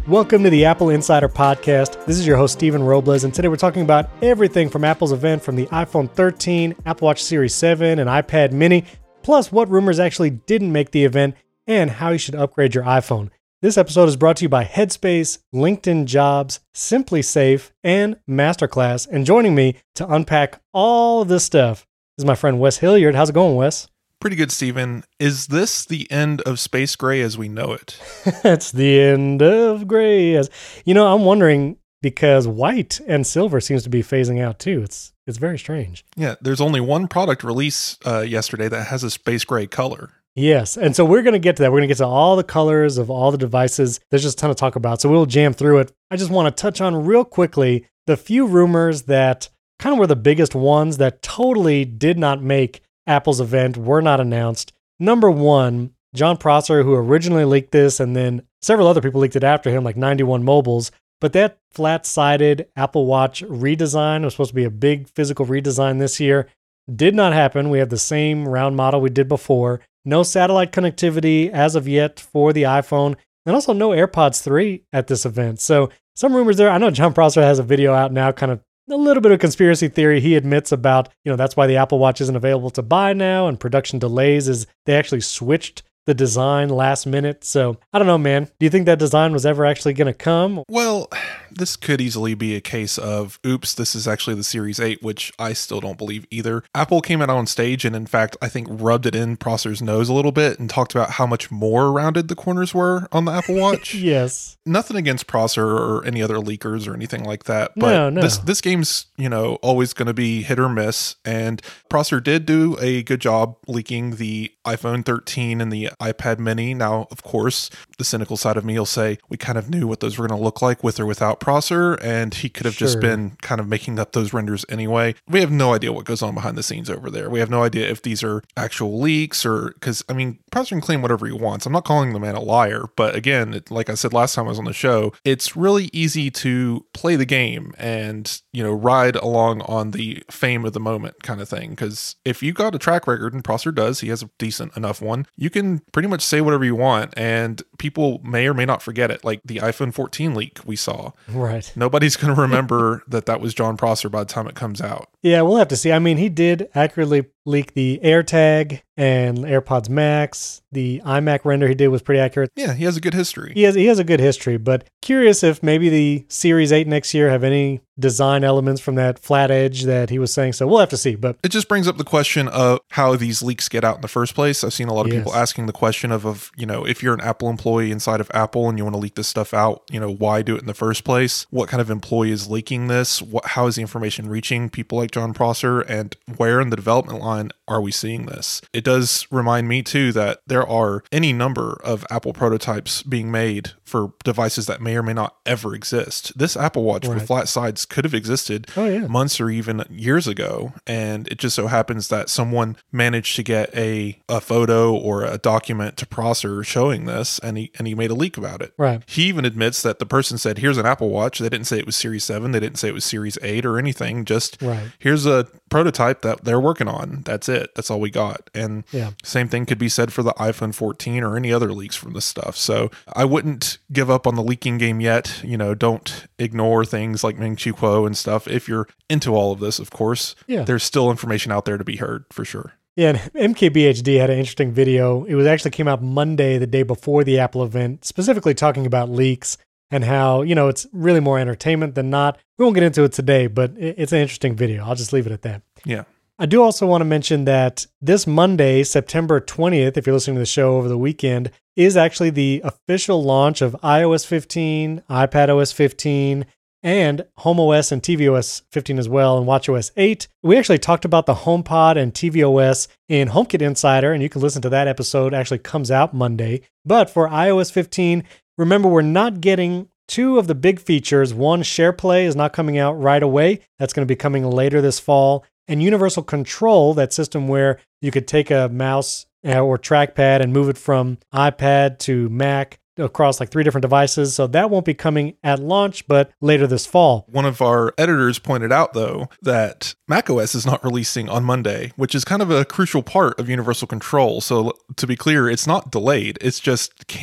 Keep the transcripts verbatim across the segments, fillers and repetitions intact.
Welcome to the Apple Insider Podcast. This is your host, Stephen Robles, and today we're talking about everything from Apple's event from the iPhone thirteen, Apple Watch Series seven, and iPad mini, plus what rumors actually didn't make the event, and how you should upgrade your iPhone. This episode is brought to you by Headspace, LinkedIn Jobs, Simply Safe, and Masterclass. And joining me to unpack all of this stuff is my friend Wes Hilliard. How's it going, Wes? Pretty good, Stephen. Is this the end of space gray as we know it? It's the end of gray. As you know, I'm wondering because white and silver seems to be phasing out too. It's it's very strange. Yeah, there's only one product release uh, yesterday that has a space gray color. Yes, and so we're going to get to that. We're going to get to all the colors of all the devices. There's just a ton to talk about, so we'll jam through it. I just want to touch on real quickly the few rumors that kind of were the biggest ones that totally did not make Apple's event, were not announced. Number one, Jon Prosser, who originally leaked this, and then several other people leaked it after him, like ninety-one Mobiles. But that flat-sided Apple Watch redesign was supposed to be a big physical redesign this year. Did not happen. We have the same round model we did before. No satellite connectivity as of yet for the iPhone, and also no AirPods three at this event. So some rumors there. I know Jon Prosser has a video out now, kind of a little bit of conspiracy theory he admits about, you know, that's why the Apple Watch isn't available to buy now, and production delays is they actually switched the design last minute. So I don't know, man. Do you think that design was ever actually going to come? Well, this could easily be a case of, oops, this is actually the Series eight, which I still don't believe either. Apple came out on stage and, in fact, I think rubbed it in Prosser's nose a little bit and talked about how much more rounded the corners were on the Apple Watch. Yes. Nothing against Prosser or any other leakers or anything like that. But no, no. this this game's, you know, always going to be hit or miss. And Prosser did do a good job leaking the iPhone thirteen and the iPad mini. Now, of course, the cynical side of me will say we kind of knew what those were going to look like with or without Prosser, and he could have sure. just been kind of making up those renders anyway. We have no idea what goes on behind the scenes over there. We have no idea if these are actual leaks or, because, I mean, Prosser can claim whatever he wants. I'm not calling the man a liar, but again, it, like I said last time I was on the show, it's really easy to play the game and, you know, ride along on the fame of the moment kind of thing. Because if you got a track record, and Prosser does, he has a decent enough one, you can pretty much say whatever you want and people may or may not forget it. Like the iPhone fourteen leak we saw. Right. Nobody's going to remember that that was Jon Prosser by the time it comes out. Yeah, we'll have to see. I mean, he did accurately leak the AirTag and AirPods Max. The iMac render he did was pretty accurate. Yeah, he has a good history. He has he has a good history, but curious if maybe the Series eight next year have any design elements from that flat edge that he was saying. So we'll have to see. But it just brings up the question of how these leaks get out in the first place. I've seen a lot of yes. people asking the question of, of, you know, if you're an Apple employee inside of Apple and you want to leak this stuff out, you know, why do it in the first place? What kind of employee is leaking this? What, how is the information reaching people like Jon Prosser? And where in the development line are we seeing this? It does remind me too that there are any number of Apple prototypes being made for devices that may or may not ever exist. This Apple Watch right. with flat sides could have existed oh, yeah. months or even years ago. And it just so happens that someone managed to get a, a photo or a document to Prosser showing this, and he and he made a leak about it. Right. He even admits that the person said, here's an Apple Watch. They didn't say it was Series seven. They didn't say it was Series eight or anything. Just right. here's a prototype that they're working on. That's it. That's all we got. And yeah. same thing could be said for the iPhone fourteen or any other leaks from this stuff. So I wouldn't give up on the leaking game yet. You know, don't ignore things like Ming Chi Kuo and stuff. If you're into all of this, of course, yeah. there's still information out there to be heard for sure. Yeah, and M K B H D had an interesting video. It was actually came out Monday, the day before the Apple event, specifically talking about leaks and how, you know, it's really more entertainment than not. We won't get into it today, but it's an interesting video. I'll just leave it at that. Yeah. I do also want to mention that this Monday, September twentieth, if you're listening to the show over the weekend, is actually the official launch of iOS fifteen, iPadOS fifteen, and HomeOS and tvOS fifteen as well, and watchOS eight. We actually talked about the HomePod and tvOS in HomeKit Insider, and you can listen to that episode. It actually comes out Monday. But for iOS fifteen, remember, we're not getting two of the big features. One, SharePlay is not coming out right away. That's going to be coming later this fall. And Universal Control, that system where you could take a mouse or trackpad and move it from iPad to Mac across like three different devices. So that won't be coming at launch, but later this fall. One of our editors pointed out, though, that macOS is not releasing on Monday, which is kind of a crucial part of Universal Control. So to be clear, it's not delayed. It's just can't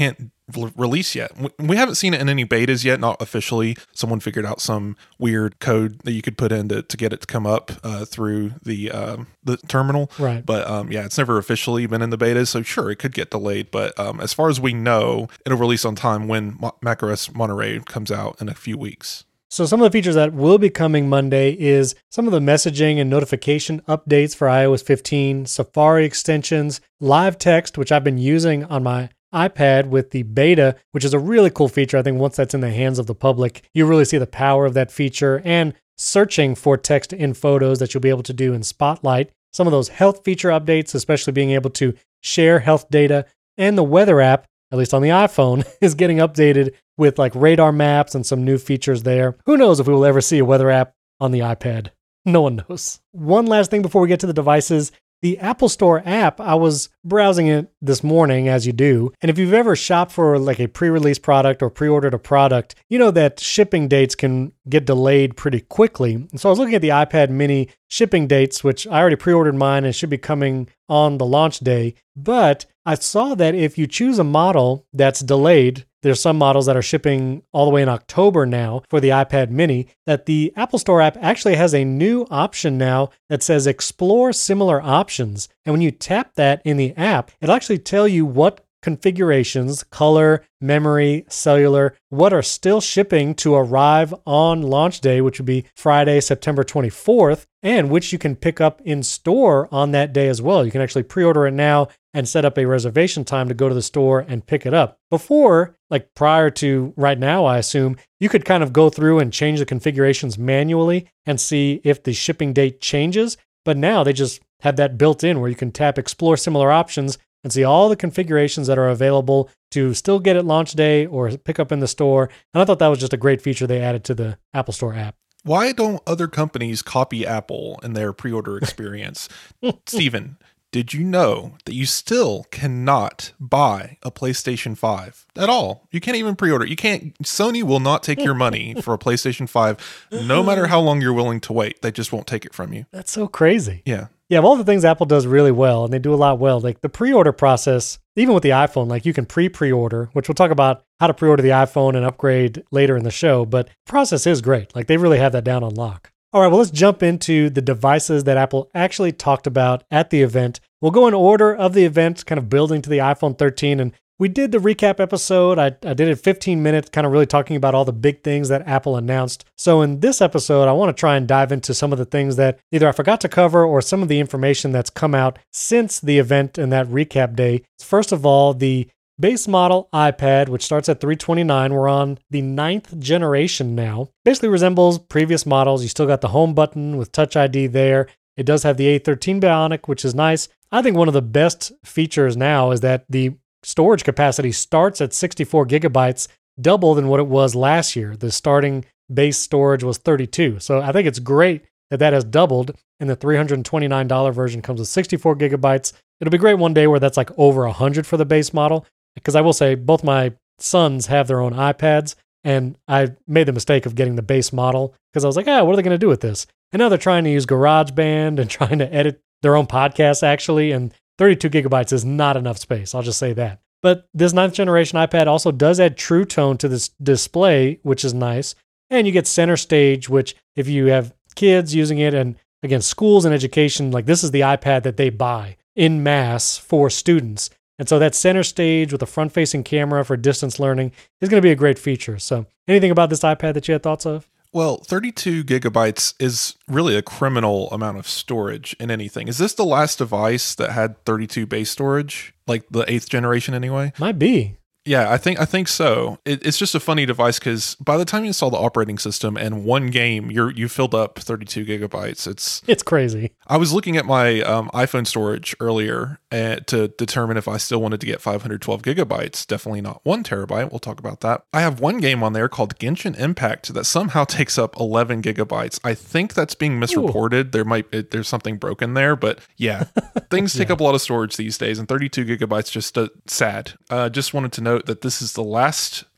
re- release yet. We haven't seen it in any betas yet, not officially. Someone figured out some weird code that you could put in to, to get it to come up uh, through the um, the terminal. Right. But um, yeah, it's never officially been in the betas, so sure, it could get delayed. But um, as far as we know, it'll release on time when Mo- macOS Monterey comes out in a few weeks. So some of the features that will be coming Monday is some of the messaging and notification updates for i O S fifteen, Safari extensions, live text, which I've been using on my iPad with the beta, which is a really cool feature. I think once that's in the hands of the public, you really see the power of that feature, and searching for text in photos that you'll be able to do in Spotlight. Some of those health feature updates, especially being able to share health data, and the weather app, at least on the iPhone, is getting updated with like radar maps and some new features there. Who knows if we will ever see a weather app on the iPad? No one knows. One last thing before we get to the devices. The Apple Store app, I was browsing it this morning, as you do. And if you've ever shopped for like a pre-release product or pre-ordered a product, you know that shipping dates can get delayed pretty quickly. And so I was looking at the iPad mini shipping dates, which I already pre-ordered mine and should be coming on the launch day. But I saw that if you choose a model that's delayed, there's some models that are shipping all the way in October now for the iPad mini, that the Apple Store app actually has a new option now that says explore similar options. And when you tap that in the app, it'll actually tell you what configurations, color, memory, cellular, what are still shipping to arrive on launch day, which would be Friday, September twenty-fourth, and which you can pick up in store on that day as well. You can actually pre-order it now and set up a reservation time to go to the store and pick it up. Before, like prior to right now, I assume, you could kind of go through and change the configurations manually and see if the shipping date changes. But now they just have that built in where you can tap explore similar options and see all the configurations that are available to still get it launch day or pick up in the store. And I thought that was just a great feature they added to the Apple Store app. Why don't other companies copy Apple in their pre-order experience? Steven, did you know that you still cannot buy a PlayStation five at all? You can't even pre-order. You can't. Sony will not take your money for a PlayStation five, no matter how long you're willing to wait. They just won't take it from you. That's so crazy. Yeah. Yeah, of all the things Apple does really well, and they do a lot well, like the pre-order process, even with the iPhone, like you can pre-pre-order, which we'll talk about how to pre-order the iPhone and upgrade later in the show, but the process is great. Like they really have that down on lock. All right, well, let's jump into the devices that Apple actually talked about at the event. We'll go in order of the event, kind of building to the iPhone thirteen, and we did the recap episode. I, I did it fifteen minutes, kind of really talking about all the big things that Apple announced. So in this episode, I want to try and dive into some of the things that either I forgot to cover or some of the information that's come out since the event and that recap day. First of all, the base model iPad, which starts at three hundred twenty-nine dollars, we're on the ninth generation now. Basically resembles previous models. You still got the home button with Touch I D there. It does have the A thirteen Bionic, which is nice. I think one of the best features now is that the storage capacity starts at sixty-four gigabytes, double than what it was last year. The starting base storage was thirty-two. So I think it's great that that has doubled, and the three hundred twenty-nine dollars version comes with sixty-four gigabytes. It'll be great one day where that's like over one hundred for the base model, because I will say both my sons have their own iPads, and I made the mistake of getting the base model because I was like, ah, what are they going to do with this? And now they're trying to use GarageBand and trying to edit their own podcasts, actually, and thirty-two gigabytes is not enough space. I'll just say that. But this ninth generation iPad also does add True Tone to this display, which is nice. And you get Center Stage, which if you have kids using it, and again, schools and education, like this is the iPad that they buy in mass for students. And so that Center Stage with a front-facing camera for distance learning is going to be a great feature. So anything about this iPad that you had thoughts of? Well, thirty-two gigabytes is really a criminal amount of storage in anything. Is this the last device that had thirty-two base storage? Like the eighth generation anyway? Might be. Yeah, I think I think so. It, it's just a funny device because by the time you install the operating system and one game, you're you filled up thirty-two gigabytes. It's it's crazy. I was looking at my um, iPhone storage earlier uh, to determine if I still wanted to get five hundred twelve gigabytes. Definitely not one terabyte. We'll talk about that. I have one game on there called Genshin Impact that somehow takes up eleven gigabytes. I think that's being misreported. Ooh. There might it, there's something broken there, but yeah, things take yeah. up a lot of storage these days, and thirty-two gigabytes just uh, sad. Uh, just wanted to know that this is the last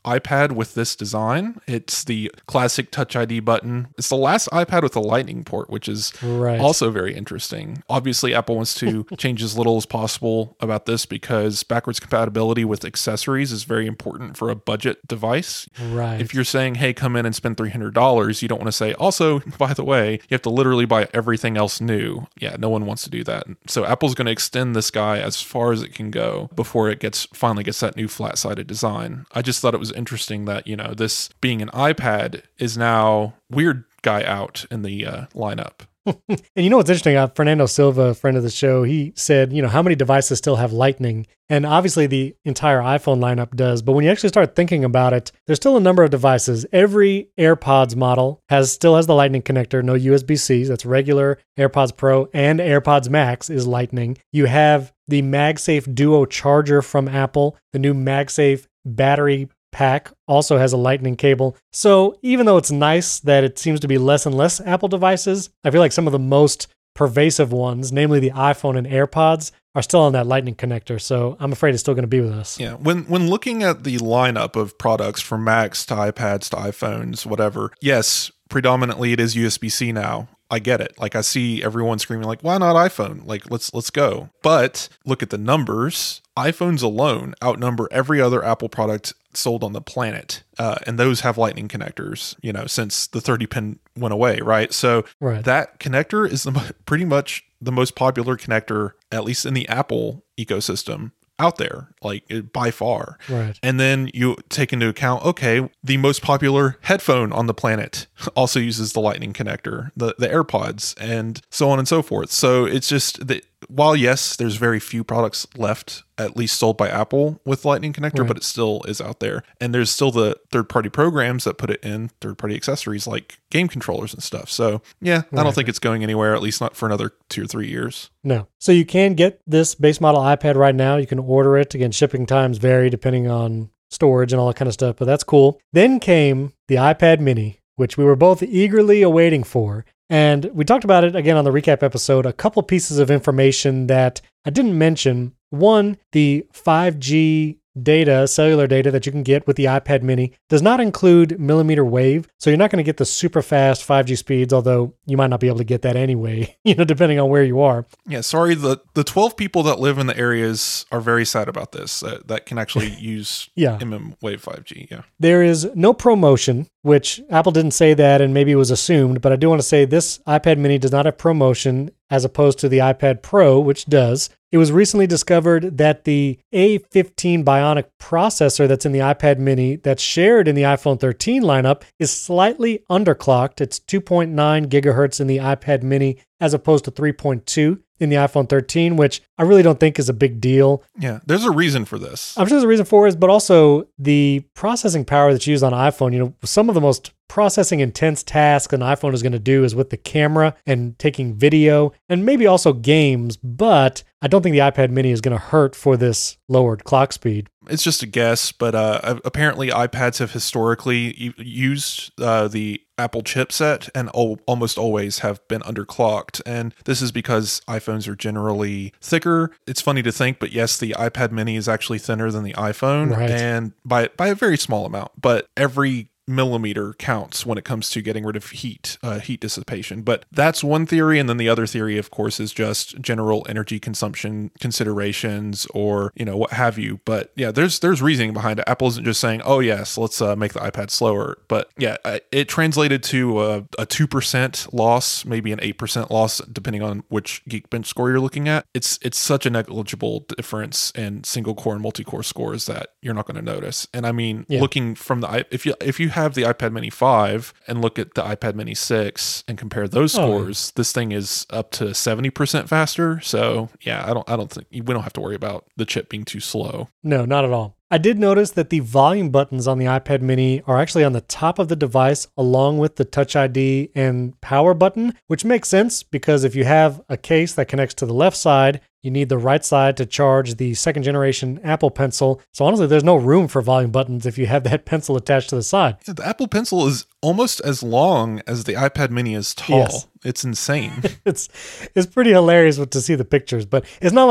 iPad with this design. It's the classic Touch I D button. It's the last iPad with a lightning port, which is right. also very interesting. Obviously, Apple wants to change as little as possible about this because backwards compatibility with accessories is very important for a budget device. Right. If you're saying, hey, come in and spend three hundred dollars, you don't want to say, also, by the way, you have to literally buy everything else new. Yeah, no one wants to do that. So Apple's going to extend this guy as far as it can go before it gets finally gets that new flat-sided design. I just thought it was interesting that, you know, this being an iPad is now weird guy out in the uh, lineup. And you know what's interesting? Uh, Fernando Silva, a friend of the show, he said, you know, how many devices still have Lightning? And obviously the entire iPhone lineup does. But when you actually start thinking about it, there's still a number of devices. Every AirPods model has still has the Lightning connector, no U S B C. That's regular AirPods Pro and AirPods Max is Lightning. You have the MagSafe Duo charger from Apple, the new MagSafe battery pack also has a lightning cable. So even though it's nice that it seems to be less and less Apple devices, I feel like some of the most pervasive ones, namely the iPhone and AirPods, are still on that lightning connector. So I'm afraid it's still going to be with us. Yeah. When when looking at the lineup of products from Macs to iPads to iPhones, whatever, yes, predominantly it is U S B C now. I get it. Like I see everyone screaming like, why not iPhone? Like let's let's go. But look at the numbers. iPhones alone outnumber every other Apple product sold on the planet. Uh, and those have lightning connectors, you know, since the thirty pin went away, right? So right. that connector is the, pretty much the most popular connector, at least in the Apple ecosystem out there, like by far. Right. And then you take into account, okay, the most popular headphone on the planet also uses the lightning connector, the, the AirPods, and so on and so forth. So it's just that while yes, there's very few products left, at least sold by Apple with lightning connector, right. but it still is out there. And there's still the third-party programs that put it in, third-party accessories like game controllers and stuff. So yeah, I right. don't think it's going anywhere, at least not for another two or three years. No. So you can get this base model iPad right now. You can order it. Again, shipping times vary depending on storage and all that kind of stuff, but that's cool. Then came the iPad mini, which we were both eagerly awaiting for. And we talked about it again on the recap episode, a couple pieces of information that I didn't mention. One, the five G data, cellular data that you can get with the iPad mini does not include millimeter wave. So you're not going to get the super fast five G speeds, although you might not be able to get that anyway, you know, depending on where you are. Yeah, sorry, the, the twelve people that live in the areas are very sad about this, uh, that can actually use yeah. M M Wave five G. Yeah. There is no ProMotion, which Apple didn't say that and maybe it was assumed, but I do want to say this iPad mini does not have ProMotion as opposed to the iPad Pro, which does. It was recently discovered that the A fifteen Bionic processor that's in the iPad mini that's shared in the iPhone thirteen lineup is slightly underclocked. It's two point nine gigahertz in the iPad mini as opposed to three point two in the iPhone thirteen, which I really don't think is a big deal. Yeah, there's a reason for this. I'm sure there's a reason for it, but also the processing power that's used on iPhone, you know, some of the most processing intense tasks an iPhone is going to do is with the camera and taking video and maybe also games, but I don't think the iPad mini is going to hurt for this lowered clock speed. It's just a guess, but uh, apparently iPads have historically used uh, the Apple chipset and al- almost always have been underclocked. And this is because iPhones are generally thicker. It's funny to think, but yes, the iPad mini is actually thinner than the iPhone right. and by by a very small amount, but every millimeter counts when it comes to getting rid of heat, uh, heat dissipation. But that's one theory. And then the other theory, of course, is just general energy consumption considerations or, you know, what have you. But yeah, there's there's reasoning behind it. Apple isn't just saying, oh, yes, let's uh, make the iPad slower. But yeah, it translated to a, a two percent loss, maybe an eight percent loss, depending on which Geekbench score you're looking at. It's, it's such a negligible difference in single core and multi-core scores that you're not going to notice. And I mean, yeah. looking from the, if you, if you have the iPad mini five and look at the iPad mini six and compare those scores, oh. this thing is up to seventy percent faster. So yeah, I don't I don't think we don't have to worry about the chip being too slow. No, not at all. I did notice that the volume buttons on the iPad mini are actually on the top of the device along with the Touch I D and power button, which makes sense because if you have a case that connects to the left side, you need the right side to charge the second generation Apple Pencil. So honestly, there's no room for volume buttons if you have that pencil attached to the side. Yeah, the Apple Pencil is almost as long as the iPad mini is tall. Yes. It's insane. it's it's pretty hilarious to see the pictures, but it's not like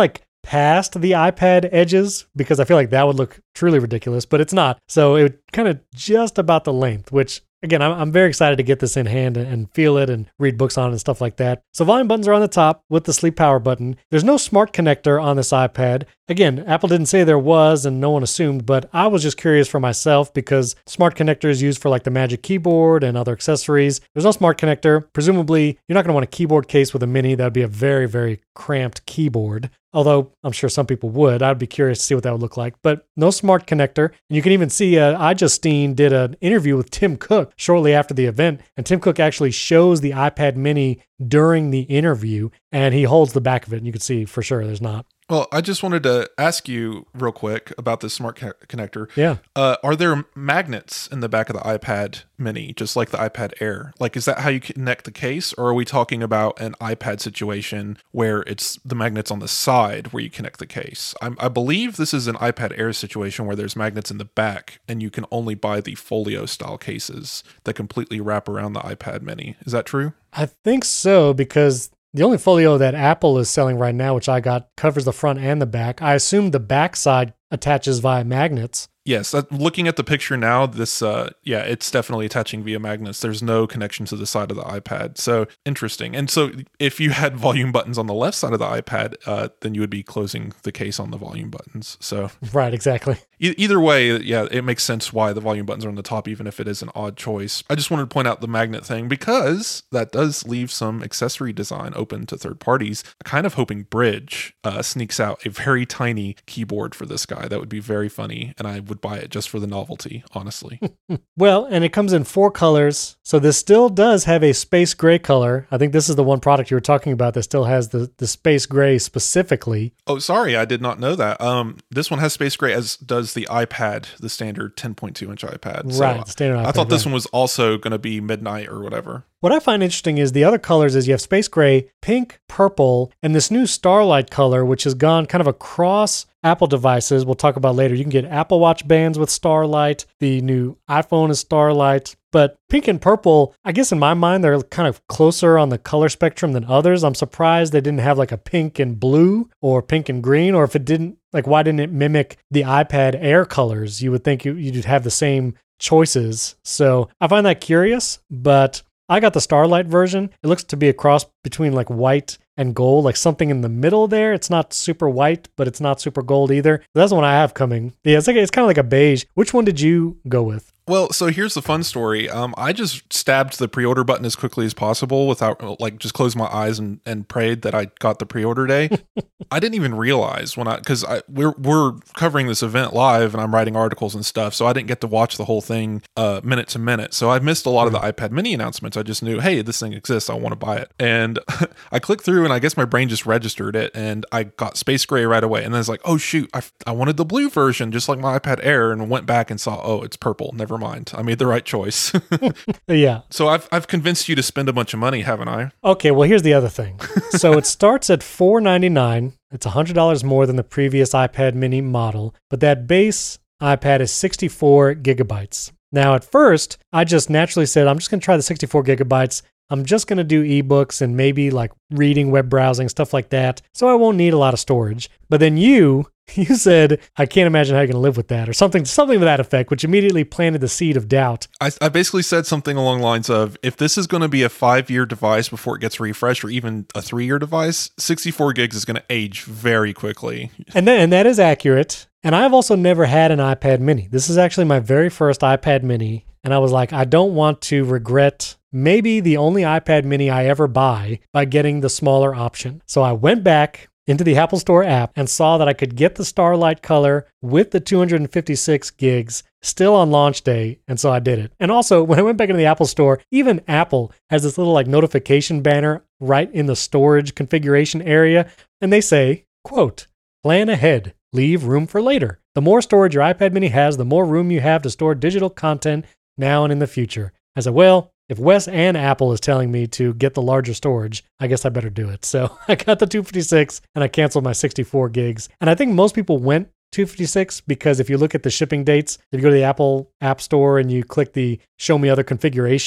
past the iPad edges because I feel like that would look truly ridiculous, but it's not. So it kind of just about the length, which again, I'm, I'm very excited to get this in hand and, and feel it and read books on it and stuff like that. So volume buttons are on the top with the sleep power button. There's no smart connector on this iPad. Again, Apple didn't say there was and no one assumed, but I was just curious for myself because smart connector is used for like the Magic Keyboard and other accessories. There's no smart connector. Presumably, you're not going to want a keyboard case with a mini. That would be a very, very cramped keyboard. Although I'm sure some people would. I'd be curious to see what that would look like. But no smart connector. And you can even see uh, iJustine did an interview with Tim Cook shortly after the event. And Tim Cook actually shows the iPad mini during the interview. And he holds the back of it. And you can see for sure there's not. Well, I just wanted to ask you real quick about this smart co- connector. Yeah. Uh, are there magnets in the back of the iPad mini, just like the iPad Air? Like, is that how you connect the case? Or are we talking about an iPad situation where it's the magnets on the side where you connect the case? I'm, I believe this is an iPad Air situation where there's magnets in the back and you can only buy the folio style cases that completely wrap around the iPad mini. Is that true? I think so, because the only folio that Apple is selling right now, which I got, covers the front and the back. I assume the back side attaches via magnets. Yes, uh, looking at the picture now, this, uh, yeah, it's definitely attaching via magnets. There's no connection to the side of the iPad. So interesting. And so if you had volume buttons on the left side of the iPad, uh, then you would be closing the case on the volume buttons. So right, exactly. E- either way, yeah, it makes sense why the volume buttons are on the top, even if it is an odd choice. I just wanted to point out the magnet thing because that does leave some accessory design open to third parties. Kind of hoping Bridge uh, sneaks out a very tiny keyboard for this guy. That would be very funny, and I would buy it just for the novelty, honestly. Well, and it comes in four colors. So this still does have a space gray color. I think this is the one product you were talking about that still has the, the space gray specifically. Oh, sorry, I did not know that. Um, this one has space gray, as does the iPad, the standard ten point two inch iPad. So right, the standard iPad. I thought this right. one was also going to be midnight or whatever. What I find interesting is the other colors is you have space gray, pink, purple, and this new Starlight color, which has gone kind of across Apple devices. We'll talk about later. You can get Apple Watch bands with Starlight. The new iPhone is Starlight. But pink and purple, I guess in my mind, they're kind of closer on the color spectrum than others. I'm surprised they didn't have like a pink and blue or pink and green, or if it didn't, like why didn't it mimic the iPad Air colors? You would think you'd have the same choices. So I find that curious, but I got the Starlight version. It looks to be a cross between like white and gold, like something in the middle there. It's not super white, but it's not super gold either. That's the one I have coming. Yeah, it's like it's kind of like a beige. Which one did you go with? Well, so here's the fun story. Um, I just stabbed the pre-order button as quickly as possible without, like, just closed my eyes and, and prayed that I got the pre-order day. I didn't even realize when I, because I we're we're covering this event live and I'm writing articles and stuff, so I didn't get to watch the whole thing uh, minute to minute. So I missed a lot of the iPad Mini announcements. I just knew, hey, this thing exists. I want to buy it, and I clicked through, and I guess my brain just registered it, and I got space gray right away. And then it's like, oh shoot, I I wanted the blue version, just like my iPad Air, and went back and saw, oh, it's purple. Never mind. I made the right choice. Yeah. So I've I've convinced you to spend a bunch of money, haven't I? Okay, well, here's the other thing. So it starts at four ninety-nine. It's one hundred dollars more than the previous iPad mini model, but that base iPad is sixty-four gigabytes. Now, at first, I just naturally said, I'm just going to try the sixty-four gigabytes. I'm just going to do ebooks and maybe like reading, web browsing, stuff like that. So I won't need a lot of storage. But then you, you said, I can't imagine how you're going to live with that, or something, something to that effect, which immediately planted the seed of doubt. I, I basically said something along the lines of, if this is going to be a five-year device before it gets refreshed, or even a three-year device, sixty-four gigs is going to age very quickly. And then, and that is accurate. And I've also never had an iPad mini. This is actually my very first iPad mini. And I was like, I don't want to regret maybe the only iPad mini I ever buy by getting the smaller option. So I went back into the Apple Store app and saw that I could get the Starlight color with the two hundred fifty-six gigs still on launch day. And so I did it. And also, when I went back into the Apple Store, even Apple has this little like notification banner right in the storage configuration area. And they say, quote, plan ahead, leave room for later. The more storage your iPad mini has, the more room you have to store digital content now and in the future. I said, well, if Wes and Apple is telling me to get the larger storage, I guess I better do it. So I got the two fifty-six and I canceled my sixty-four gigs. And I think most people went two fifty-six because if you look at the shipping dates, if you go to the Apple App Store and you click the show me other configurations,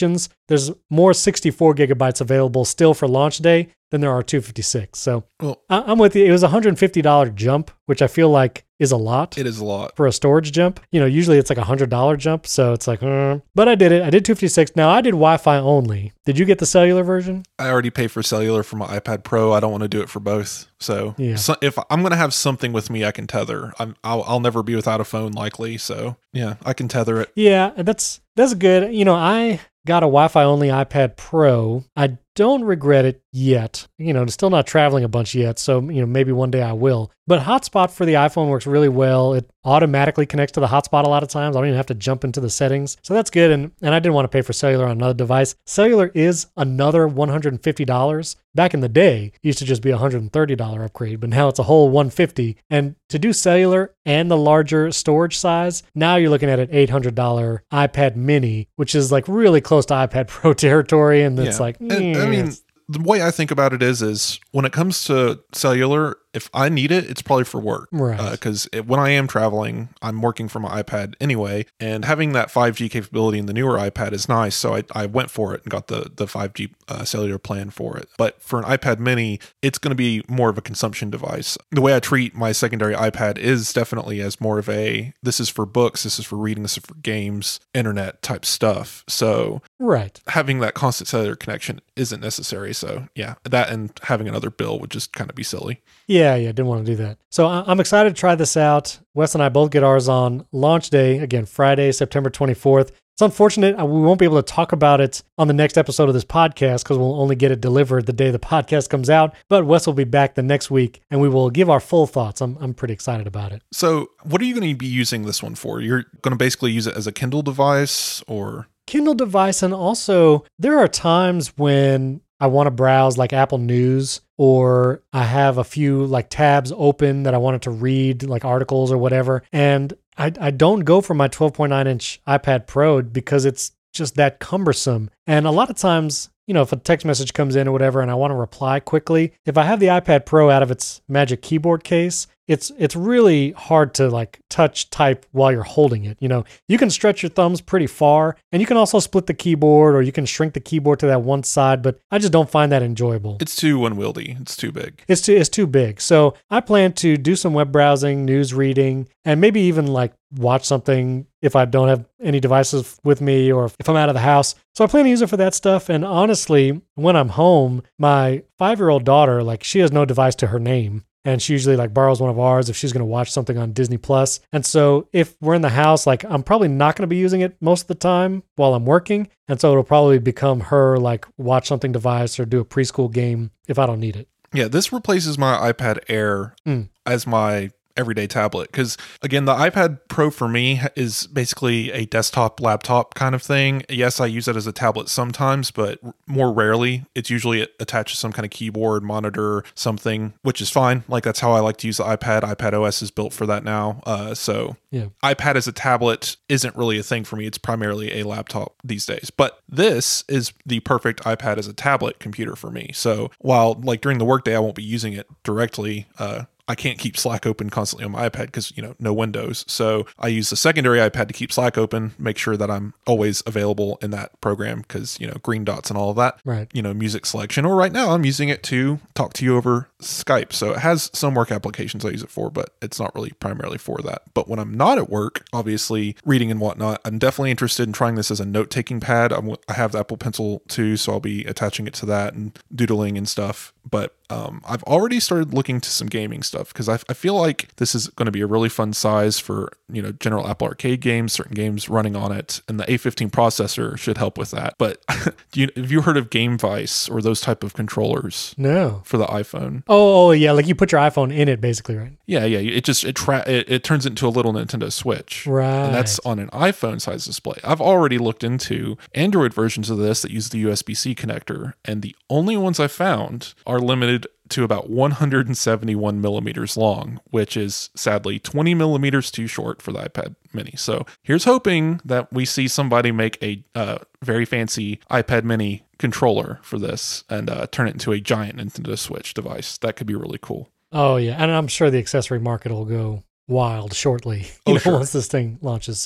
there's more sixty-four gigabytes available still for launch day than there are two fifty-six. So Well, I- I'm with you. It was a one hundred fifty dollars jump, which I feel like is a lot it is a lot. for a storage jump. You know, usually it's like a one hundred dollars jump. So it's like, uh, but I did it. I did two fifty-six. Now I did Wi-Fi only. Did you get the cellular version? I already pay for cellular for my iPad Pro. I don't want to do it for both. So, Yeah. so if I'm going to have something with me, I can tether. I'm, I'll, I'll never be without a phone likely. So yeah, I can tether it. Yeah, that's that's good. You know, I got a Wi-Fi only iPad Pro. I don't regret it yet. You know, still not traveling a bunch yet, so you know maybe one day I will. But hotspot for the iPhone works really well. It automatically connects to the hotspot a lot of times. I don't even have to jump into the settings, so that's good. And and I didn't want to pay for cellular on another device. Cellular is another one hundred fifty dollars. Back in the day, it used to just be a one hundred thirty dollars upgrade, but now it's a whole one hundred fifty dollars. And to do cellular and the larger storage size, now you're looking at an eight hundred dollars iPad mini, which is like really close to iPad Pro territory. And it's Yeah. like, And, I eh, mean, the way I think about it is, is when it comes to cellular, if I need it, it's probably for work. Right. Because when I am traveling, I'm working from my iPad anyway. And having that five G capability in the newer iPad is nice. So I, I went for it and got the, the five G uh, cellular plan for it. But for an iPad mini, it's going to be more of a consumption device. The way I treat my secondary iPad is definitely as more of a, this is for books, this is for reading, this is for games, internet type stuff. So right. having that constant cellular connection isn't necessary. So yeah, that and having another bill would just kind of be silly. Yeah, yeah, didn't want to do that. So I- I'm excited to try this out. Wes and I both get ours on launch day, again, Friday, September twenty-fourth. It's unfortunate uh, we won't be able to talk about it on the next episode of this podcast because we'll only get it delivered the day the podcast comes out. But Wes will be back the next week and we will give our full thoughts. I'm, I'm pretty excited about it. So what are you going to be using this one for? You're going to basically use it as a Kindle device or? Kindle device. And also, there are times when I want to browse like Apple News, or I have a few like tabs open that I wanted to read, like articles or whatever. And I, I don't go for my twelve point nine inch iPad Pro because it's just that cumbersome. And a lot of times, you know, if a text message comes in or whatever and I want to reply quickly, if I have the iPad Pro out of its Magic Keyboard case, it's it's really hard to like touch type while you're holding it. You know, you can stretch your thumbs pretty far and you can also split the keyboard or you can shrink the keyboard to that one side, but I just don't find that enjoyable. It's too unwieldy. It's too big. It's too, it's too big. So I plan to do some web browsing, news reading, and maybe even like watch something if I don't have any devices with me or if I'm out of the house. So I plan to use it for that stuff. And honestly, when I'm home, my five-year-old daughter, like she has no device to her name. And she usually like borrows one of ours if she's going to watch something on Disney Plus. And so if we're in the house, like I'm probably not going to be using it most of the time while I'm working. And so it'll probably become her like watch something device or do a preschool game if I don't need it. Yeah, this replaces my iPad Air Mm. as my everyday tablet because again the iPad Pro for me is basically a desktop laptop kind of thing. Yes, I use it as a tablet sometimes, but more rarely. It's usually attached to some kind of keyboard, monitor, something, which is fine. Like that's how I like to use the iPad. iPad O S is built for that now. Uh, so Yeah. iPad as a tablet isn't really a thing for me. It's primarily a laptop these days. But this is the perfect iPad as a tablet computer for me. So while like during the workday I won't be using it directly, uh, I can't keep Slack open constantly on my iPad because, you know, no Windows. So I use the secondary iPad to keep Slack open, make sure that I'm always available in that program because, you know, green dots and all of that, Right. you know, music selection. Or right now I'm using it to talk to you over Skype. So it has some work applications I use it for, but it's not really primarily for that. But when I'm not at work, obviously reading and whatnot, I'm definitely interested in trying this as a note-taking pad. I'm, I have the Apple Pencil too, so I'll be attaching it to that and doodling and stuff. But um, I've already started looking to some gaming stuff because I, I feel like this is going to be a really fun size for, you know, general Apple Arcade games, certain games running on it, and the A fifteen processor should help with that. But do you, have you heard of GameVice or those type of controllers No. for the iPhone? Oh, oh, yeah. Like you put your iPhone in it basically, right? Yeah, yeah. It just it tra- it, it turns into a little Nintendo Switch, Right. and that's on an iPhone size display. I've already looked into Android versions of this that use the U S B C connector, and the only ones I found are limited to about one hundred seventy-one millimeters long, which is sadly twenty millimeters too short for the iPad mini. So here's hoping that we see somebody make a uh, very fancy iPad mini controller for this and uh, turn it into a giant Nintendo Switch device. That could be really cool. Oh, yeah. And I'm sure the accessory market will go wild shortly you Oh, know, sure. once this thing launches. So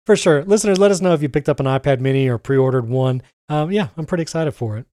For sure. Listeners, let us know if you picked up an iPad mini or pre-ordered one. Um, yeah, I'm pretty excited for it.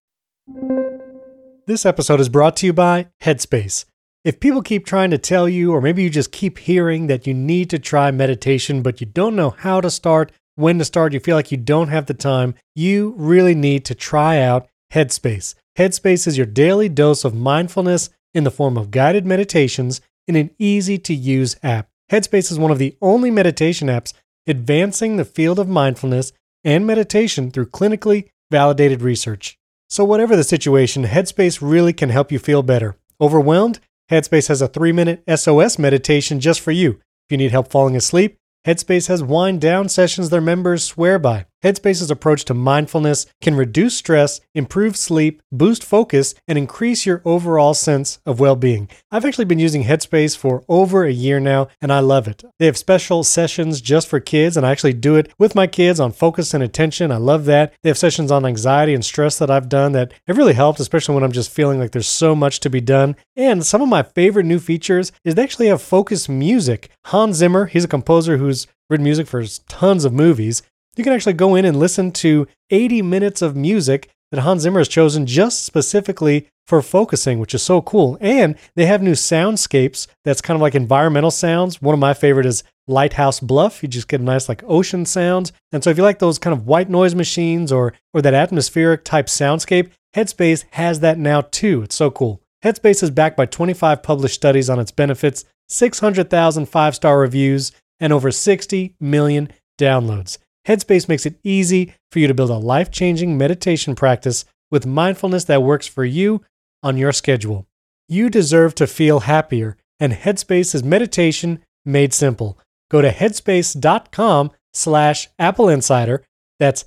This episode is brought to you by Headspace. If people keep trying to tell you, or maybe you just keep hearing that you need to try meditation, but you don't know how to start, when to start, you feel like you don't have the time, you really need to try out Headspace. Headspace is your daily dose of mindfulness in the form of guided meditations in an easy-to-use app. Headspace is one of the only meditation apps advancing the field of mindfulness and meditation through clinically validated research. So whatever the situation, Headspace really can help you feel better. Overwhelmed? Headspace has a three-minute S O S meditation just for you. If you need help falling asleep, Headspace has wind-down sessions their members swear by. Headspace's approach to mindfulness can reduce stress, improve sleep, boost focus, and increase your overall sense of well-being. I've actually been using Headspace for over a year now, and I love it. They have special sessions just for kids, and I actually do it with my kids on focus and attention. I love that. They have sessions on anxiety and stress that I've done that have really helped, especially when I'm just feeling like there's so much to be done. And some of my favorite new features is they actually have focus music. Hans Zimmer, he's a composer who's written music for tons of movies. You can actually go in and listen to eighty minutes of music that Hans Zimmer has chosen just specifically for focusing, which is so cool. And they have new soundscapes that's kind of like environmental sounds. One of my favorite is Lighthouse Bluff. You just get a nice like ocean sounds. And so if you like those kind of white noise machines or or that atmospheric type soundscape, Headspace has that now too. It's so cool. Headspace is backed by twenty-five published studies on its benefits, six hundred thousand five-star reviews, and over sixty million downloads. Headspace makes it easy for you to build a life-changing meditation practice with mindfulness that works for you on your schedule. You deserve to feel happier, and Headspace is meditation made simple. Go to headspace.com slash Apple Insider. That's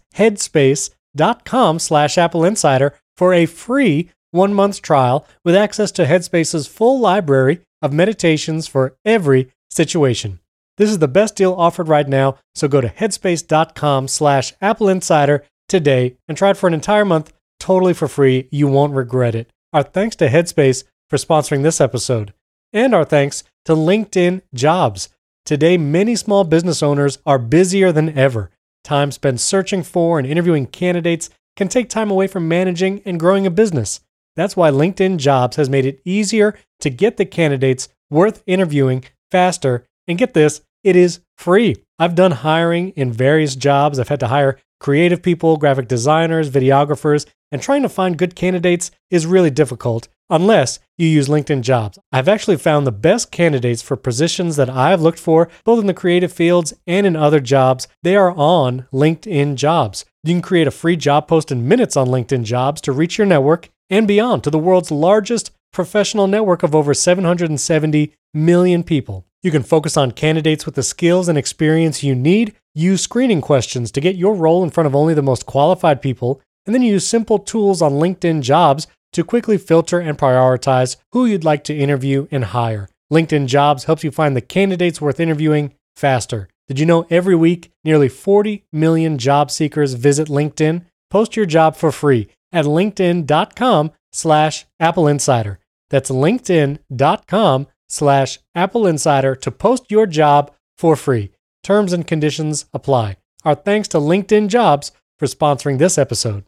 headspace.com slash Apple Insider for a free one-month trial with access to Headspace's full library of meditations for every situation. This is the best deal offered right now, so go to headspace.com slash Apple Insider today and try it for an entire month totally for free. You won't regret it. Our thanks to Headspace for sponsoring this episode. And our thanks to LinkedIn Jobs. Today, many small business owners are busier than ever. Time spent searching for and interviewing candidates can take time away from managing and growing a business. That's why LinkedIn Jobs has made it easier to get the candidates worth interviewing faster. And get this, it is free. I've done hiring in various jobs. I've had to hire creative people, graphic designers, videographers, and trying to find good candidates is really difficult unless you use LinkedIn Jobs. I've actually found the best candidates for positions that I've looked for, both in the creative fields and in other jobs. They are on LinkedIn Jobs. You can create a free job post in minutes on LinkedIn Jobs to reach your network and beyond to the world's largest professional network of over seven hundred seventy million people. You can focus on candidates with the skills and experience you need, use screening questions to get your role in front of only the most qualified people, and then use simple tools on LinkedIn Jobs to quickly filter and prioritize who you'd like to interview and hire. LinkedIn Jobs helps you find the candidates worth interviewing faster. Did you know every week, nearly forty million job seekers visit LinkedIn? Post your job for free at linkedin.com slash Apple Insider. That's linkedin.com slash Apple Insider to post your job for free. Terms and conditions apply. Our thanks to LinkedIn Jobs for sponsoring this episode.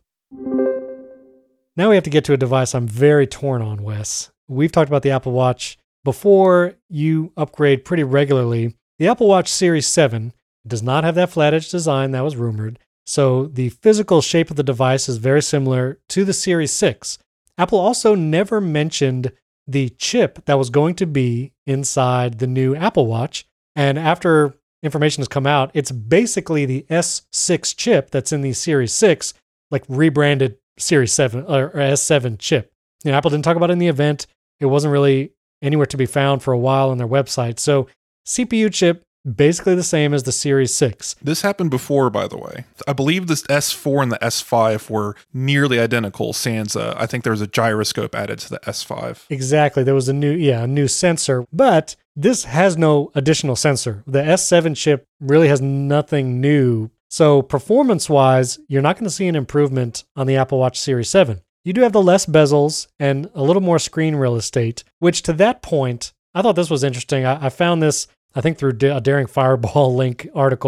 Now we have to get to a device I'm very torn on, Wes. We've talked about the Apple Watch before. You upgrade pretty regularly. The Apple Watch Series seven does not have that flat edge design that was rumored, so the physical shape of the device is very similar to the Series six. Apple also never mentioned the chip that was going to be inside the new Apple Watch. And after information has come out, it's basically the S six chip that's in the Series six, like rebranded Series seven or S seven chip. You know, Apple didn't talk about it in the event. It wasn't really anywhere to be found for a while on their website. So C P U chip, basically the same as the Series six. This happened before, by the way. I believe the S four and the S five were nearly identical. Sans, uh, I think there was a gyroscope added to the S five. Exactly. There was a new, yeah, a new sensor, but this has no additional sensor. The S seven chip really has nothing new. So performance-wise, you're not going to see an improvement on the Apple Watch Series seven. You do have the less bezels and a little more screen real estate, which to that point, I thought this was interesting. I, I found this I think through a Daring Fireball link article,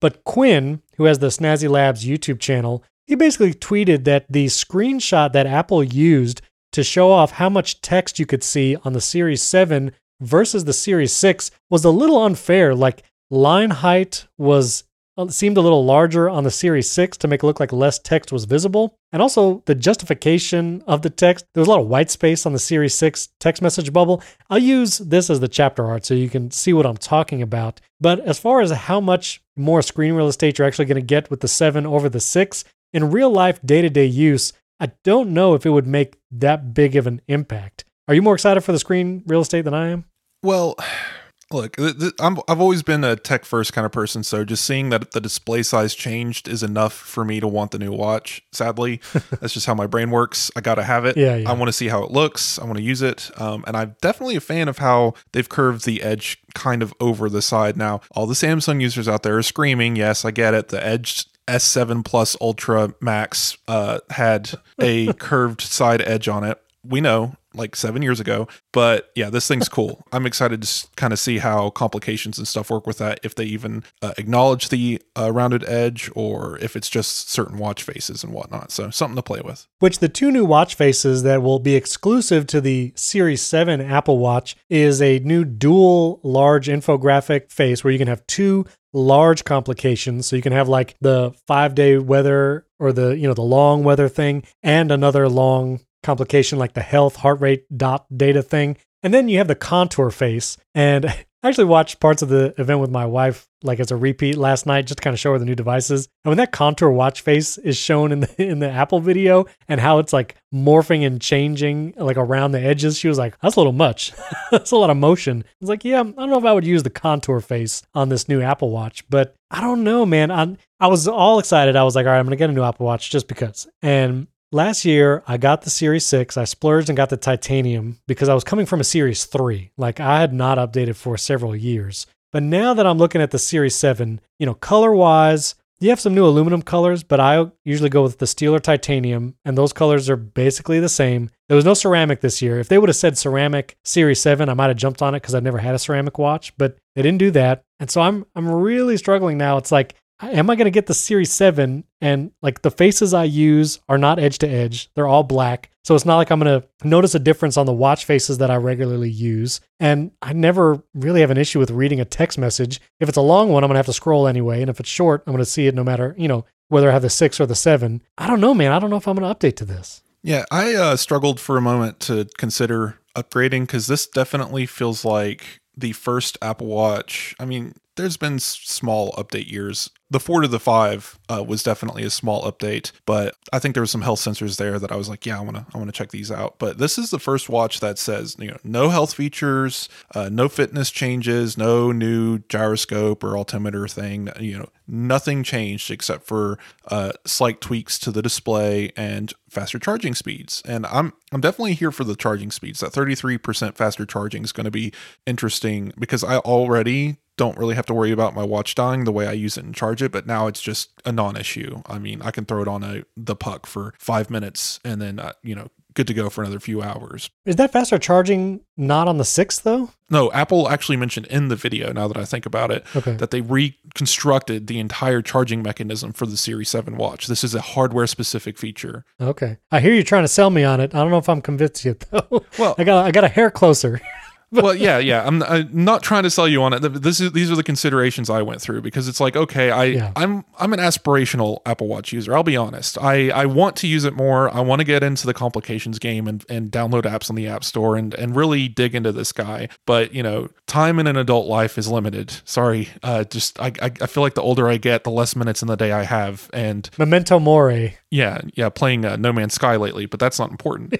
But Quinn, who has the Snazzy Labs YouTube channel, he basically tweeted that the screenshot that Apple used to show off how much text you could see on the Series seven versus the Series six was a little unfair. Like, line height was seemed a little larger on the Series six to make it look like less text was visible. And also the justification of the text, there was a lot of white space on the Series six text message bubble. I'll use this as the chapter art so you can see what I'm talking about. But as far as how much more screen real estate you're actually going to get with the seven over the six, in real life day-to-day use, I don't know if it would make that big of an impact. Are you more excited for the screen real estate than I am? Well, look, th- th- I'm, I've always been a tech first kind of person, so just seeing that the display size changed is enough for me to want the new watch. Sadly, that's just how my brain works. I got to have it. Yeah, yeah. I want to see how it looks. I want to use it. Um, and I'm definitely a fan of how they've curved the edge kind of over the side. Now, all the Samsung users out there are screaming, yes, I get it. The Edge S seven Plus Ultra Max uh, had a curved side edge on it. We know, like seven years ago. But yeah, this thing's cool. I'm excited to kind of see how complications and stuff work with that, if they even uh, acknowledge the uh, rounded edge or if it's just certain watch faces and whatnot. So something to play with. Which the two new watch faces that will be exclusive to the Series seven Apple Watch is a new dual large infographic face where you can have two large complications. So you can have like the five day weather or the, you know, the long weather thing and another long complication like the health heart rate dot data thing. And then you have the contour face. And I actually watched parts of the event with my wife, like as a repeat last night, just to kind of show her the new devices. And when that contour watch face is shown in the in the Apple video and how it's like morphing and changing like around the edges, she was like, that's a little much. That's a lot of motion. I was like, yeah, I don't know if I would use the contour face on this new Apple Watch, but I don't know, man. I I was all excited. I was like, all right, I'm going to get a new Apple Watch just because. And last year, I got the Series six. I splurged and got the titanium because I was coming from a Series three. Like, I had not updated for several years. But now that I'm looking at the Series seven, you know, color-wise, you have some new aluminum colors, but I usually go with the steel or titanium, and those colors are basically the same. There was no ceramic this year. If they would have said ceramic Series seven, I might have jumped on it because I've never had a ceramic watch, but they didn't do that. And so I'm I'm really struggling now. It's like, am I going to get the Series seven? And like the faces I use are not edge to edge. They're all black. So it's not like I'm going to notice a difference on the watch faces that I regularly use. And I never really have an issue with reading a text message. If it's a long one, I'm going to have to scroll anyway. And if it's short, I'm going to see it no matter, you know, whether I have the six or the seven. I don't know, man. I don't know if I'm going to update to this. Yeah, I uh, struggled for a moment to consider upgrading because this definitely feels like the first Apple Watch. I mean, there's been s- small update years. The four to the five uh, was definitely a small update, but I think there were some health sensors there that I was like, yeah, I want to I want to check these out. But this is the first watch that says, you know, no health features, uh, no fitness changes, no new gyroscope or altimeter thing. You know, nothing changed except for uh, slight tweaks to the display and faster charging speeds. And I'm I'm definitely here for the charging speeds. That thirty-three percent faster charging is going to be interesting because I already don't really have to worry about my watch dying the way I use it and charge it, but now it's just a non-issue. I mean, I can throw it on a the puck for five minutes and then, uh, you know, good to go for another few hours. Is that faster charging not on the six though? No, Apple actually mentioned in the video, now that I think about it, okay, that they reconstructed the entire charging mechanism for the Series seven watch. This is a hardware specific feature. Okay. I hear you trying to sell me on it. I don't know if I'm convinced yet though. Well, I got I got a hair closer. Well, yeah, yeah. I'm, I'm not trying to sell you on it. This is these are the considerations I went through because it's like, okay, I yeah. I'm I'm an aspirational Apple Watch user. I'll be honest. I, I want to use it more. I want to get into the complications game and, and download apps on the App Store and and really dig into this guy. But you know, time in an adult life is limited. Sorry, uh, just I I, I feel like the older I get, the less minutes in the day I have. And memento mori. Yeah, yeah, playing uh, No Man's Sky lately, but that's not important.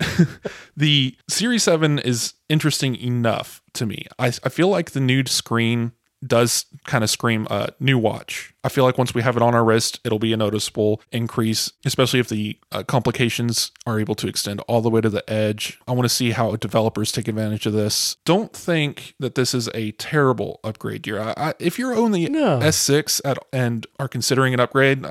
The Series seven is interesting enough to me. I, I feel like the nude screen does kind of scream a uh, new watch. I feel like once we have it on our wrist, it'll be a noticeable increase, especially if the uh, complications are able to extend all the way to the edge. I want to see how developers take advantage of this. Don't think that this is a terrible upgrade year. I, I, if you're only no. S six at, and are considering an upgrade, I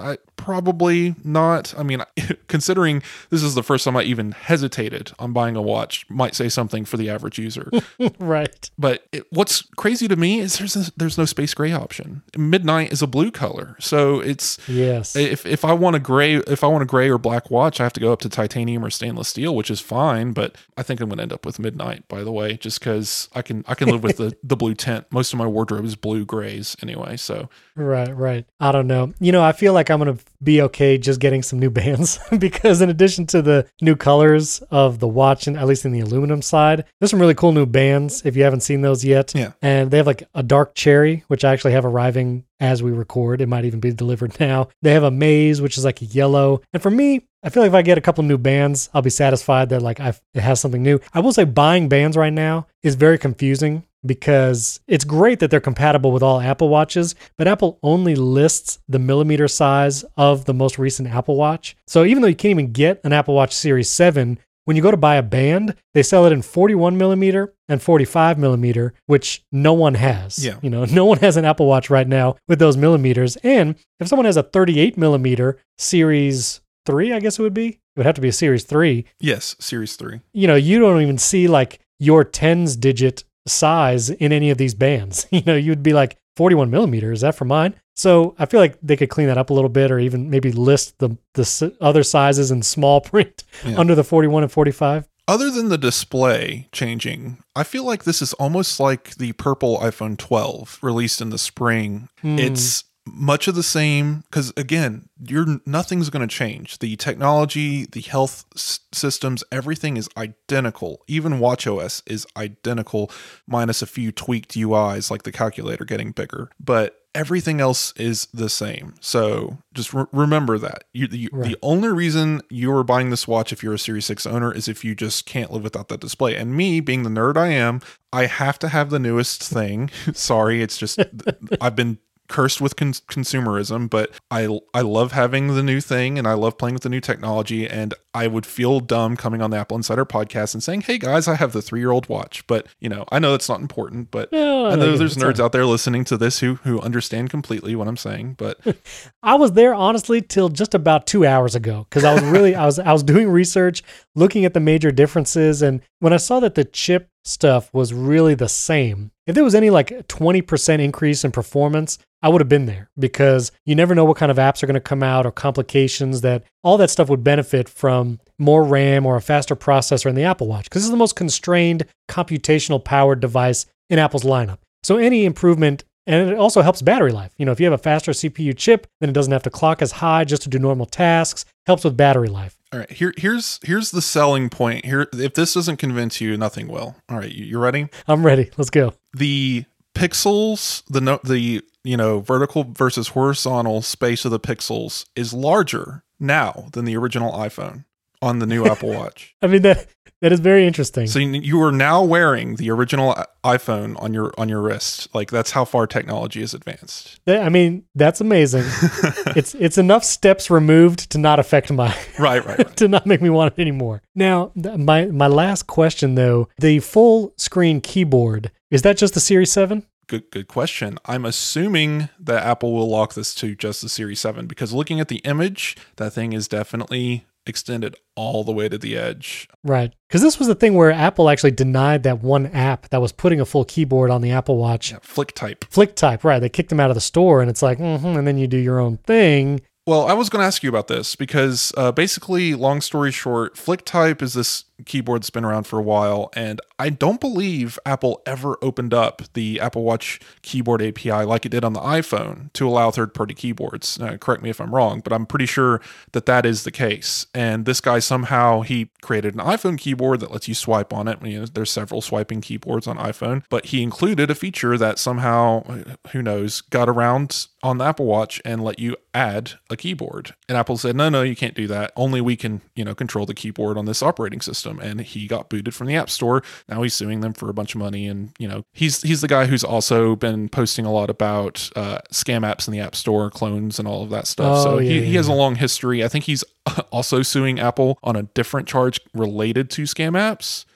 Probably not. I mean, considering this is the first time I even hesitated on buying a watch, might say something for the average user. Right. But it, what's crazy to me is there's a, there's no space gray option. Midnight is a blue color, so it's yes. If if I want a gray, if I want a gray or black watch, I have to go up to titanium or stainless steel, which is fine. But I think I'm going to end up with midnight. By the way, just because I can I can live with the the blue tint. Most of my wardrobe is blue grays anyway. So right, right. I don't know. You know, I feel like I'm going to be okay just getting some new bands because in addition to the new colors of the watch, and at least in the aluminum side, there's some really cool new bands if you haven't seen those yet. Yeah. And they have like a dark cherry, which I actually have arriving as we record. It might even be delivered now. They have a maize, which is like a yellow. And for me, I feel like if I get a couple new bands, I'll be satisfied that like I've, it has something new. I will say buying bands right now is very confusing because it's great that they're compatible with all Apple Watches, but Apple only lists the millimeter size of the most recent Apple Watch. So even though you can't even get an Apple Watch Series seven, when you go to buy a band, they sell it in forty-one millimeter and forty-five millimeter, which no one has. Yeah. You know, no one has an Apple Watch right now with those millimeters. And if someone has a thirty-eight millimeter Series three, I guess it would be, it would have to be a Series three. Yes, Series three. You know, you don't even see like your tens digit size in any of these bands. You know, you'd be like forty-one millimeter. Is that for mine? So I feel like they could clean that up a little bit, or even maybe list the the other sizes in small print yeah. under the forty-one and forty-five. Other than the display changing, I feel like this is almost like the purple iPhone twelve released in the spring. Mm. It's much of the same because, again, you're nothing's going to change. The technology, the health s- systems, everything is identical. Even watchOS is identical, minus a few tweaked U Is like the calculator getting bigger. But everything else is the same. So just re- remember that. You, the, right. the only reason you're buying this watch if you're a Series six owner is if you just can't live without that display. And me, being the nerd I am, I have to have the newest thing. Sorry, it's just I've been cursed with con- consumerism, but I I love having the new thing and I love playing with the new technology, and I would feel dumb coming on the Apple Insider podcast and saying, hey guys, I have the three-year-old watch. But, you know, I know that's not important, but no, I know there's nerds out there listening to this who who understand completely what I'm saying. But I was there honestly till just about two hours ago because I was really I was I was doing research, looking at the major differences, and when I saw that the chip stuff was really the same, if there was any like twenty percent increase in performance, I would have been there because you never know what kind of apps are going to come out or complications, that all that stuff would benefit from more RAM or a faster processor in the Apple Watch because this is the most constrained computational powered device in Apple's lineup. So any improvement, and it also helps battery life. You know, if you have a faster C P U chip, then it doesn't have to clock as high just to do normal tasks, helps with battery life. All right, here, here's here's the selling point. Here, if this doesn't convince you, nothing will. All right, you, you ready? I'm ready. Let's go. The pixels, the no, the you know vertical versus horizontal space of the pixels is larger now than the original iPhone on the new Apple Watch. I mean that that is very interesting. So you are now wearing the original iPhone on your on your wrist. Like that's how far technology is advanced. I mean, that's amazing. it's it's enough steps removed to not affect my right, right, right. to not make me want it anymore. Now, my my last question though, the full screen keyboard, is that just the Series seven? Good, good question. I'm assuming that Apple will lock this to just the Series seven because looking at the image, that thing is definitely extended all the way to the edge. Right. Because this was the thing where Apple actually denied that one app that was putting a full keyboard on the Apple Watch. Yeah, FlickType. FlickType, right. They kicked them out of the store and it's like, mm-hmm, and then you do your own thing. Well, I was going to ask you about this because uh, basically, long story short, FlickType is this keyboard that's been around for a while, and I don't believe Apple ever opened up the Apple Watch keyboard A P I like it did on the iPhone to allow third-party keyboards. Now, correct me if I'm wrong, but I'm pretty sure that that is the case. And this guy somehow, he created an iPhone keyboard that lets you swipe on it. You know, there's several swiping keyboards on iPhone, but he included a feature that somehow, who knows, got around on the Apple Watch and let you add a keyboard. And Apple said, no, no, you can't do that. Only we can, you know, control the keyboard on this operating system. And he got booted from the App Store. Now he's suing them for a bunch of money. And, you know, he's he's the guy who's also been posting a lot about uh, scam apps in the App Store, clones and all of that stuff. Oh, so yeah, he, yeah, he has yeah. a long history. I think he's also suing Apple on a different charge related to scam apps.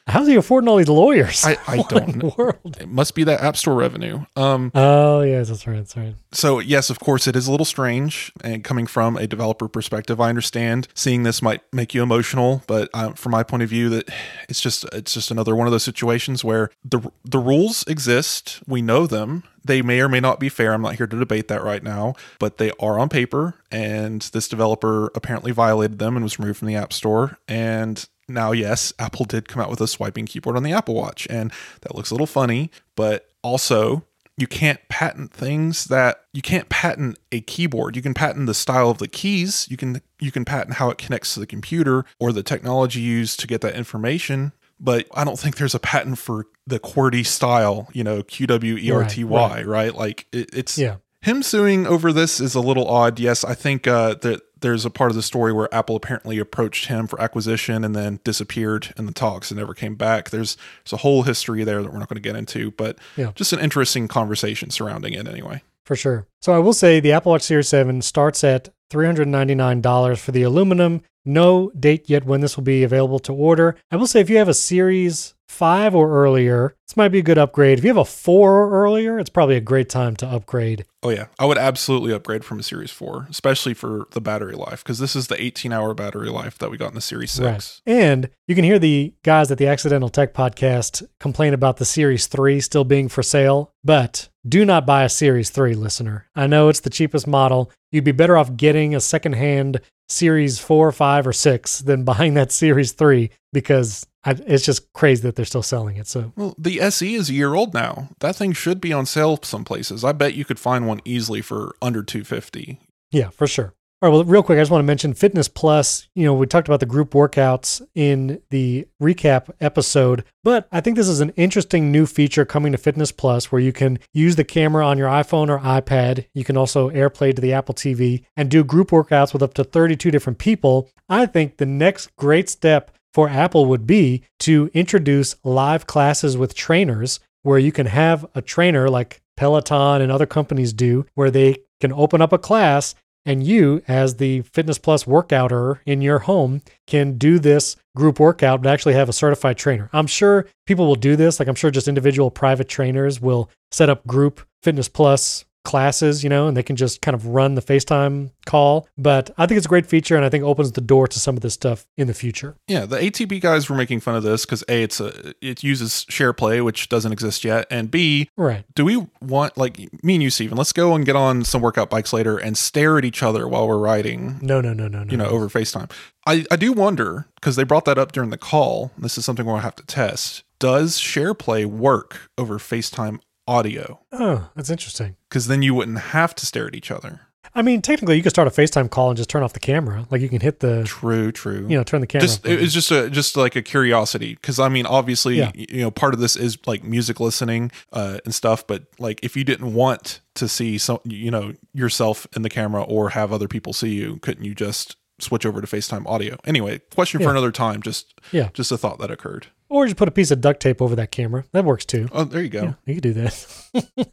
How's he affording all these lawyers? I, I What don't in know. the world? It must be that App Store revenue. Um, Oh, yes, that's right. That's right. So yes, of course, it is a little strange, and coming from a developer perspective, I understand seeing this might make you emotional, but um, from my point of view, that it's just it's just another one of those situations where the the rules exist, we know them. They may or may not be fair. I'm not here to debate that right now, but they are on paper, and this developer apparently violated them and was removed from the App Store. And now, yes, Apple did come out with a swiping keyboard on the Apple Watch, and that looks a little funny, but also you can't patent things that you can't patent a keyboard. You can patent the style of the keys. You can you can patent how it connects to the computer or the technology used to get that information. But I don't think there's a patent for the QWERTY style, you know, Q W E R T Y, right, right? right? Like it, it's Yeah. Him suing over this is a little odd. Yes, I think uh, that there's a part of the story where Apple apparently approached him for acquisition and then disappeared in the talks and never came back. There's, there's a whole history there that we're not going to get into, but Yeah. just an interesting conversation surrounding it anyway. For sure. So I will say the Apple Watch Series seven starts at three hundred ninety-nine dollars for the aluminum. No date yet when this will be available to order. I will say if you have a Series five or earlier, this might be a good upgrade. If you have a four or earlier, it's probably a great time to upgrade. Oh yeah, I would absolutely upgrade from a Series four, especially for the battery life, because this is the eighteen hour battery life that we got in the Series six. Right. And you can hear the guys at the Accidental Tech podcast complain about the Series three still being for sale, but do not buy a Series three, listener. I know it's the cheapest model. You'd be better off getting a secondhand Series four, five, or six than buying that Series three, because I, it's just crazy that they're still selling it. So, well, the S E is a year old now. That thing should be on sale some places. I bet you could find one easily for under two hundred fifty dollars. Yeah, for sure. All right, well, real quick, I just want to mention Fitness Plus. You know, we talked about the group workouts in the recap episode, but I think this is an interesting new feature coming to Fitness Plus where you can use the camera on your iPhone or iPad. You can also AirPlay to the Apple T V and do group workouts with up to thirty-two different people. I think the next great step for Apple would be to introduce live classes with trainers where you can have a trainer like Peloton and other companies do, where they can open up a class and you, as the Fitness Plus workouter in your home, can do this group workout but actually have a certified trainer. I'm sure people will do this. Like I'm sure just individual private trainers will set up group Fitness Plus classes, you know, and they can just kind of run the FaceTime call. But I think it's a great feature, and I think opens the door to some of this stuff in the future. Yeah, the A T B guys were making fun of this because A, it's a it uses SharePlay, which doesn't exist yet, and B, right? Do we want, like me and you, Steven, let's go and get on some workout bikes later and stare at each other while we're riding? No, no, no, no, no. You know, over FaceTime. I, I do wonder, because they brought that up during the call, this is something we'll have to test. Does SharePlay work over FaceTime audio? Oh, that's interesting. Because then you wouldn't have to stare at each other. I mean, technically, you could start a FaceTime call and just turn off the camera. Like you can hit the true, true. You know, turn the camera. Just off. it's just a just like a curiosity, because I mean, obviously, Yeah. you know, part of this is like music listening uh, and stuff. But like, if you didn't want to see some, you know, yourself in the camera or have other people see you, couldn't you just switch over to FaceTime audio? Anyway, question Yeah. for another time. Just Yeah. just a thought that occurred. Or just put a piece of duct tape over that camera. That works too. Oh, there you go. Yeah, you could do that.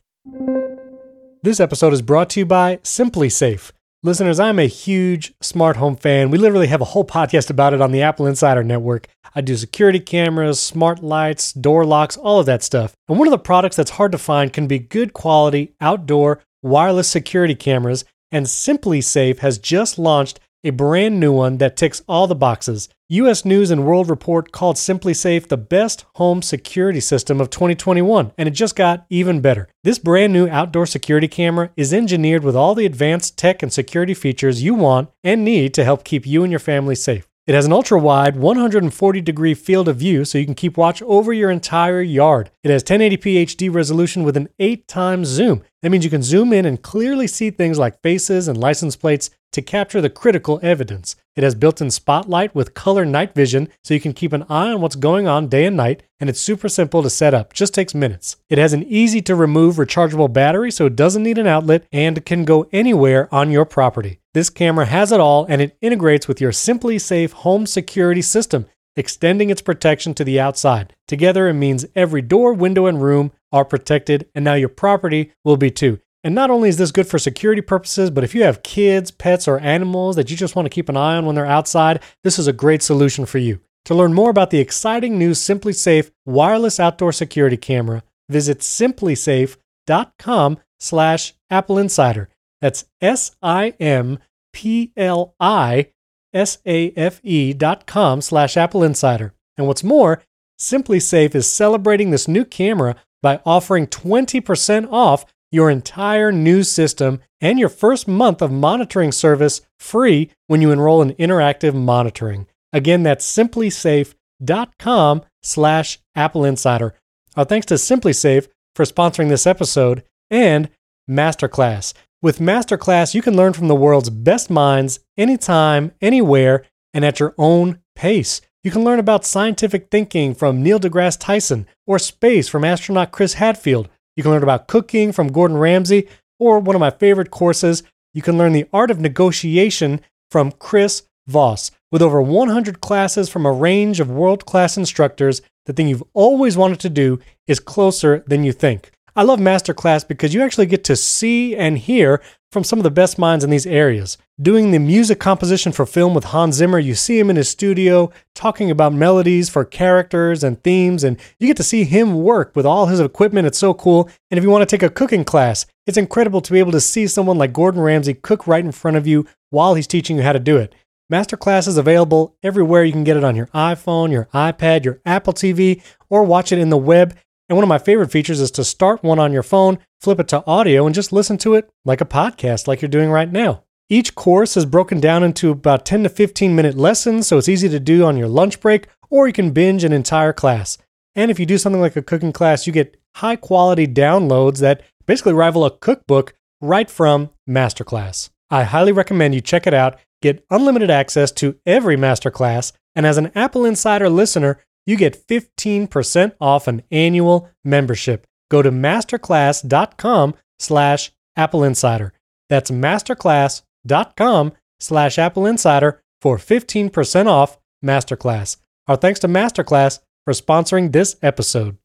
This episode is brought to you by Simply Safe. Listeners, I'm a huge smart home fan. We literally have a whole podcast about it on the Apple Insider Network. I do security cameras, smart lights, door locks, all of that stuff. And one of the products that's hard to find can be good quality outdoor wireless security cameras. And Simply Safe has just launched a brand new one that ticks all the boxes. U S News and World Report called Simply Safe the best home security system of twenty twenty-one, and it just got even better. This brand new outdoor security camera is engineered with all the advanced tech and security features you want and need to help keep you and your family safe. It has an ultra-wide one hundred forty degree field of view so you can keep watch over your entire yard. It has ten eighty p H D resolution with an eight times zoom. That means you can zoom in and clearly see things like faces and license plates to capture the critical evidence. It has built-in spotlight with color night vision so you can keep an eye on what's going on day and night, and it's super simple to set up, just takes minutes. It has an easy-to-remove rechargeable battery so it doesn't need an outlet and can go anywhere on your property. This camera has it all, and it integrates with your Simply Safe home security system, extending its protection to the outside. Together, it means every door, window, and room are protected, and now your property will be too. And not only is this good for security purposes, but if you have kids, pets, or animals that you just want to keep an eye on when they're outside, this is a great solution for you. To learn more about the exciting new SimpliSafe wireless outdoor security camera, visit simplisafe.com slash Apple Insider. That's S-I-M-P-L-I-S-A-F-E dot com slash Apple Insider. And what's more, SimpliSafe is celebrating this new camera by offering twenty percent off your entire new system and your first month of monitoring service free when you enroll in interactive monitoring. Again, that's simplisafe.com slash Apple Insider. Our thanks to SimpliSafe for sponsoring this episode and Masterclass. With Masterclass, you can learn from the world's best minds anytime, anywhere, and at your own pace. You can learn about scientific thinking from Neil deGrasse Tyson or space from astronaut Chris Hadfield. You can learn about cooking from Gordon Ramsay, or one of my favorite courses, you can learn the art of negotiation from Chris Voss. With over one hundred classes from a range of world-class instructors, the thing you've always wanted to do is closer than you think. I love Masterclass because you actually get to see and hear from some of the best minds in these areas. Doing the music composition for film with Hans Zimmer, you see him in his studio talking about melodies for characters and themes, and you get to see him work with all his equipment. It's so cool. And if you want to take a cooking class, it's incredible to be able to see someone like Gordon Ramsay cook right in front of you while he's teaching you how to do it. Masterclass is available everywhere. You can get it on your iPhone, your iPad, your Apple T V, or watch it in the web. And one of my favorite features is to start one on your phone, flip it to audio, and just listen to it like a podcast like you're doing right now. Each course is broken down into about ten to fifteen minute lessons, so it's easy to do on your lunch break, or you can binge an entire class. And if you do something like a cooking class, you get high quality downloads that basically rival a cookbook right from Masterclass. I highly recommend you check it out, get unlimited access to every Masterclass, and as an Apple Insider listener, you get fifteen percent off an annual membership. Go to masterclass.com slash Apple Insider. That's masterclass.com slash Apple Insider for fifteen percent off Masterclass. Our thanks to Masterclass for sponsoring this episode.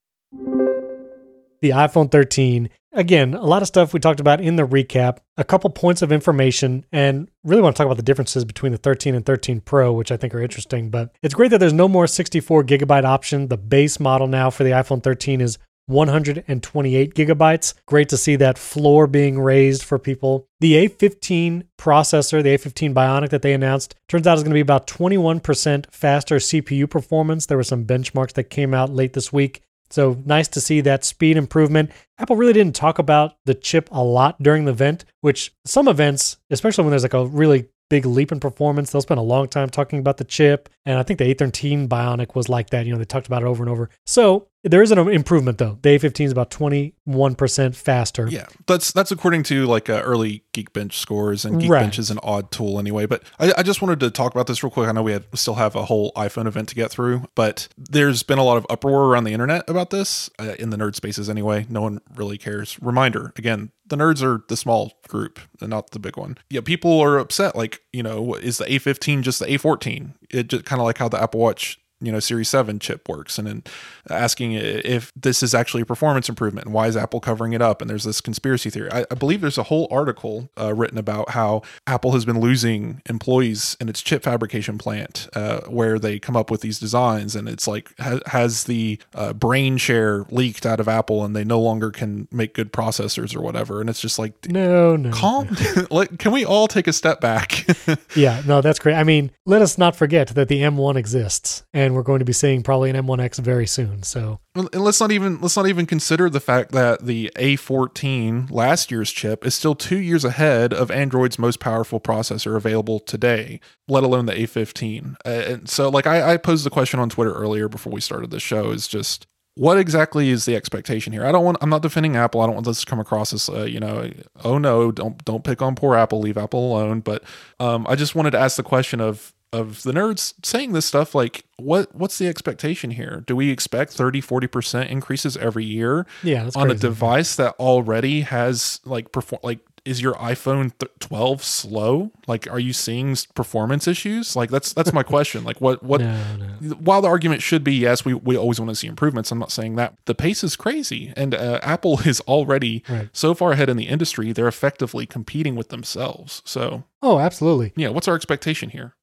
The iPhone thirteen. Again, a lot of stuff we talked about in the recap, a couple points of information, and really want to talk about the differences between the thirteen and thirteen Pro, which I think are interesting. But it's great that there's no more sixty-four gigabyte option. The base model now for the iPhone thirteen is one hundred twenty-eight gigabytes. Great to see that floor being raised for people. The A fifteen processor, the A fifteen Bionic that they announced, turns out is going to be about twenty-one percent faster C P U performance. There were some benchmarks that came out late this week. So nice to see that speed improvement. Apple really didn't talk about the chip a lot during the event, which some events, especially when there's like a really big leap in performance, they'll spend a long time talking about the chip. And I think the A thirteen Bionic was like that. You know, they talked about it over and over. So there is an improvement though. The A fifteen is about twenty-one percent faster. Yeah, that's that's according to like uh, early Geekbench scores, and Geekbench Right. is an odd tool anyway. But I, I just wanted to talk about this real quick. I know we had still have a whole iPhone event to get through, but there's been a lot of uproar around the internet about this, uh, in the nerd spaces anyway. No one really cares. Reminder, again, the nerds are the small group and not the big one. Yeah, people are upset. Like, you know, is the A fifteen just the A fourteen? It just kind of like how the Apple Watch, you know, Series seven chip works, and then asking if this is actually a performance improvement and why is Apple covering it up. And there's this conspiracy theory. I, I believe there's a whole article uh, written about how Apple has been losing employees in its chip fabrication plant, uh, where they come up with these designs, and it's like ha- has the uh, brain share leaked out of Apple, and they no longer can make good processors or whatever. And it's just like, No, no. calm down. Like, can we all take a step back? Yeah, no, that's great. I mean, let us not forget that the M one exists, and we're going to be seeing probably an M one X very soon. So, Well, and let's not even let's not even consider the fact that the A fourteen, last year's chip, is still two years ahead of Android's most powerful processor available today, let alone the A fifteen. Uh, and so, like I, I posed the question on Twitter earlier before we started the show, is just what exactly is the expectation here? I don't want. I'm not defending Apple. I don't want this to come across as, uh, you know, oh no, don't don't pick on poor Apple, leave Apple alone. But um, I just wanted to ask the question of. of the nerds saying this stuff, like what what's the expectation here? Do we expect thirty, forty percent increases every year yeah, that's on crazy. a device that already has like perform like is your iPhone twelve slow? Like, are you seeing performance issues? Like, that's that's my question. Like, what what? No, no. While the argument should be yes, we we always want to see improvements. I'm not saying that. The pace is crazy, and uh, Apple is already Right. so far ahead in the industry. They're effectively competing with themselves. So, Oh, absolutely. yeah, what's our expectation here?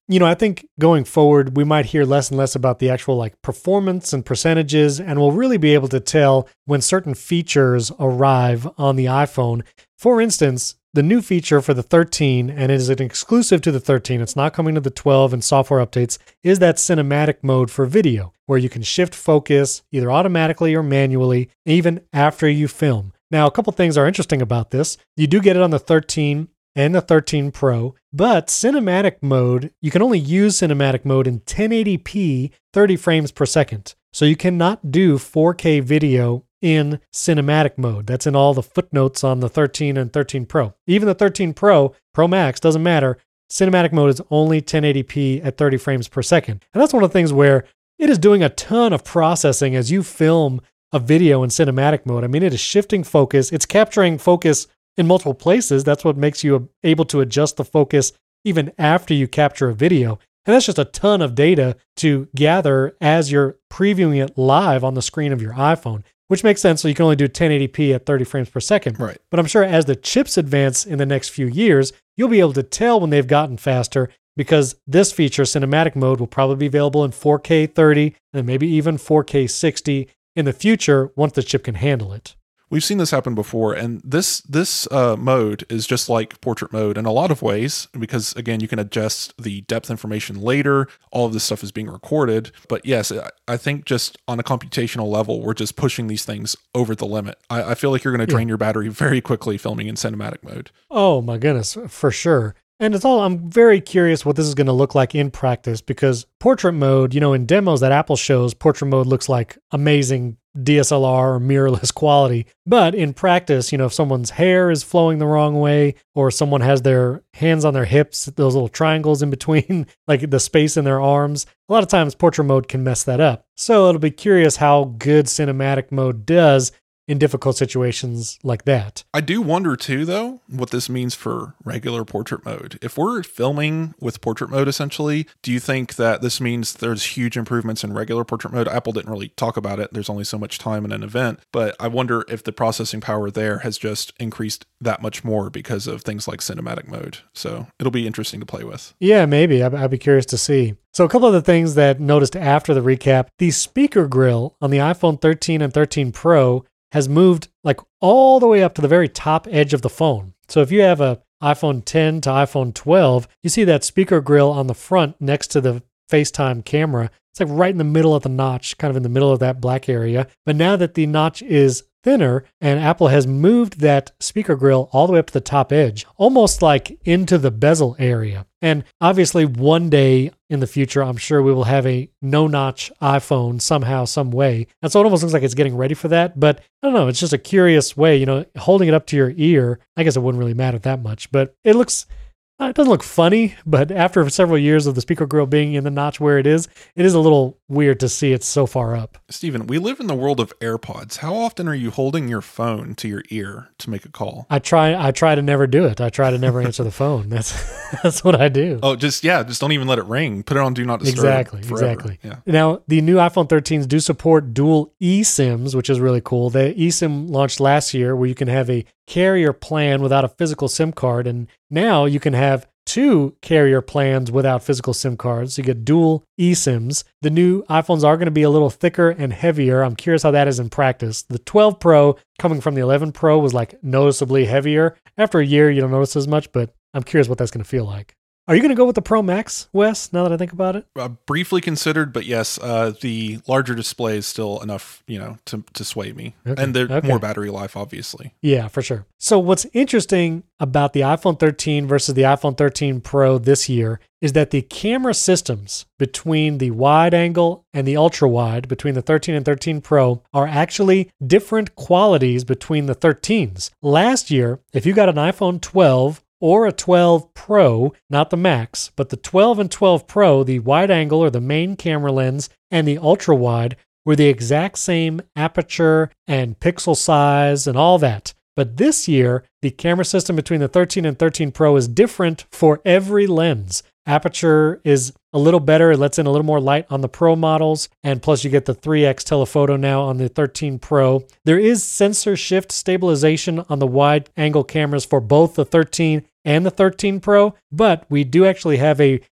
you know, I think going forward, we might hear less and less about the actual like performance and percentages, and we'll really be able to tell when certain features arrive on the iPhone. For instance, the new feature for the thirteen, and it is an exclusive to the thirteen, it's not coming to the twelve and software updates, is that cinematic mode for video, where you can shift focus either automatically or manually, even after you film. Now, a couple things are interesting about this. You do get it on the thirteen and the thirteen Pro, but cinematic mode, you can only use cinematic mode in ten eighty p, thirty frames per second. So you cannot do four K video in cinematic mode. That's in all the footnotes on the thirteen and thirteen Pro. Even the thirteen Pro, Pro Max, doesn't matter. Cinematic mode is only ten eighty p at thirty frames per second. And that's one of the things where it is doing a ton of processing as you film a video in cinematic mode. I mean, it is shifting focus. It's capturing focus in multiple places. That's what makes you able to adjust the focus even after you capture a video. And that's just a ton of data to gather as you're previewing it live on the screen of your iPhone, which makes sense. So you can only do ten eighty p at thirty frames per second. Right. But I'm sure as the chips advance in the next few years, you'll be able to tell when they've gotten faster, because this feature, cinematic mode, will probably be available in four K thirty and maybe even four K sixty in the future once the chip can handle it. We've seen this happen before, and this this uh, mode is just like portrait mode in a lot of ways, because, again, you can adjust the depth information later. All of this stuff is being recorded. But yes, I think just on a computational level, we're just pushing these things over the limit. I, I feel like you're going to drain yeah. your battery very quickly filming in cinematic mode. Oh, my goodness, for sure. And it's all, I'm very curious what this is going to look like in practice, because portrait mode, you know, in demos that Apple shows, portrait mode looks like amazing D S L R or mirrorless quality. But in practice, you know, if someone's hair is flowing the wrong way, or someone has their hands on their hips, those little triangles in between, like the space in their arms, a lot of times portrait mode can mess that up. So it'll be curious how good cinematic mode does in difficult situations like that. I do wonder too, though, what this means for regular portrait mode. If we're filming with portrait mode, essentially, do you think that this means there's huge improvements in regular portrait mode? Apple didn't really talk about it. There's only so much time in an event, but I wonder if the processing power there has just increased that much more because of things like cinematic mode. So it'll be interesting to play with. Yeah, maybe. I'd, I'd be curious to see. So a couple of the things that noticed after the recap, the speaker grill on the iPhone thirteen and thirteen Pro has moved like all the way up to the very top edge of the phone. So if you have a iPhone ten to iPhone twelve, you see that speaker grill on the front next to the FaceTime camera. It's like right in the middle of the notch, kind of in the middle of that black area. But now that the notch is thinner, and Apple has moved that speaker grill all the way up to the top edge, almost like into the bezel area. And obviously one day in the future, I'm sure we will have a no-notch iPhone somehow, some way. And so it almost looks like it's getting ready for that. But I don't know, it's just a curious way, you know, holding it up to your ear. I guess it wouldn't really matter that much, but it looks... It doesn't look funny, but after several years of the speaker grill being in the notch where it is, it is a little weird to see it so far up. Stephen, we live in the world of AirPods. How often are you holding your phone to your ear to make a call? I try I try to never do it. I try to never answer the phone. That's that's what I do. Oh, just, yeah, just don't even let it ring. Put it on Do Not Disturb. Exactly, forever. exactly. Yeah. Now, the new iPhone thirteens do support dual eSIMs, which is really cool. The eSIM launched last year where you can have a carrier plan without a physical SIM card, and now you can have two carrier plans without physical SIM cards. So you get dual eSIMs. The new iPhones are going to be a little thicker and heavier. I'm curious how that is in practice. The twelve Pro coming from the eleven Pro was like noticeably heavier. After a year, you don't notice as much, but I'm curious what that's going to feel like. Are you going to go with the Pro Max, Wes, now that I think about it? Uh, briefly considered, but yes, uh, the larger display is still enough, you know, to, to sway me. Okay. And they're okay. More battery life, obviously. Yeah, for sure. So what's interesting about the iPhone thirteen versus the iPhone thirteen Pro this year is that the camera systems between the wide angle and the ultra wide, between the thirteen and thirteen Pro, are actually different qualities between the thirteens. Last year, if you got an iPhone twelve or a twelve Pro, not the Max, but the twelve and twelve Pro, the wide angle or the main camera lens and the ultra wide were the exact same aperture and pixel size and all that. But this year, the camera system between the thirteen and thirteen Pro is different for every lens. Aperture is a little better. It lets in a little more light on the Pro models. And plus you get the three X telephoto now on the thirteen Pro. There is sensor shift stabilization on the wide angle cameras for both the thirteen and the thirteen Pro, but we do actually have a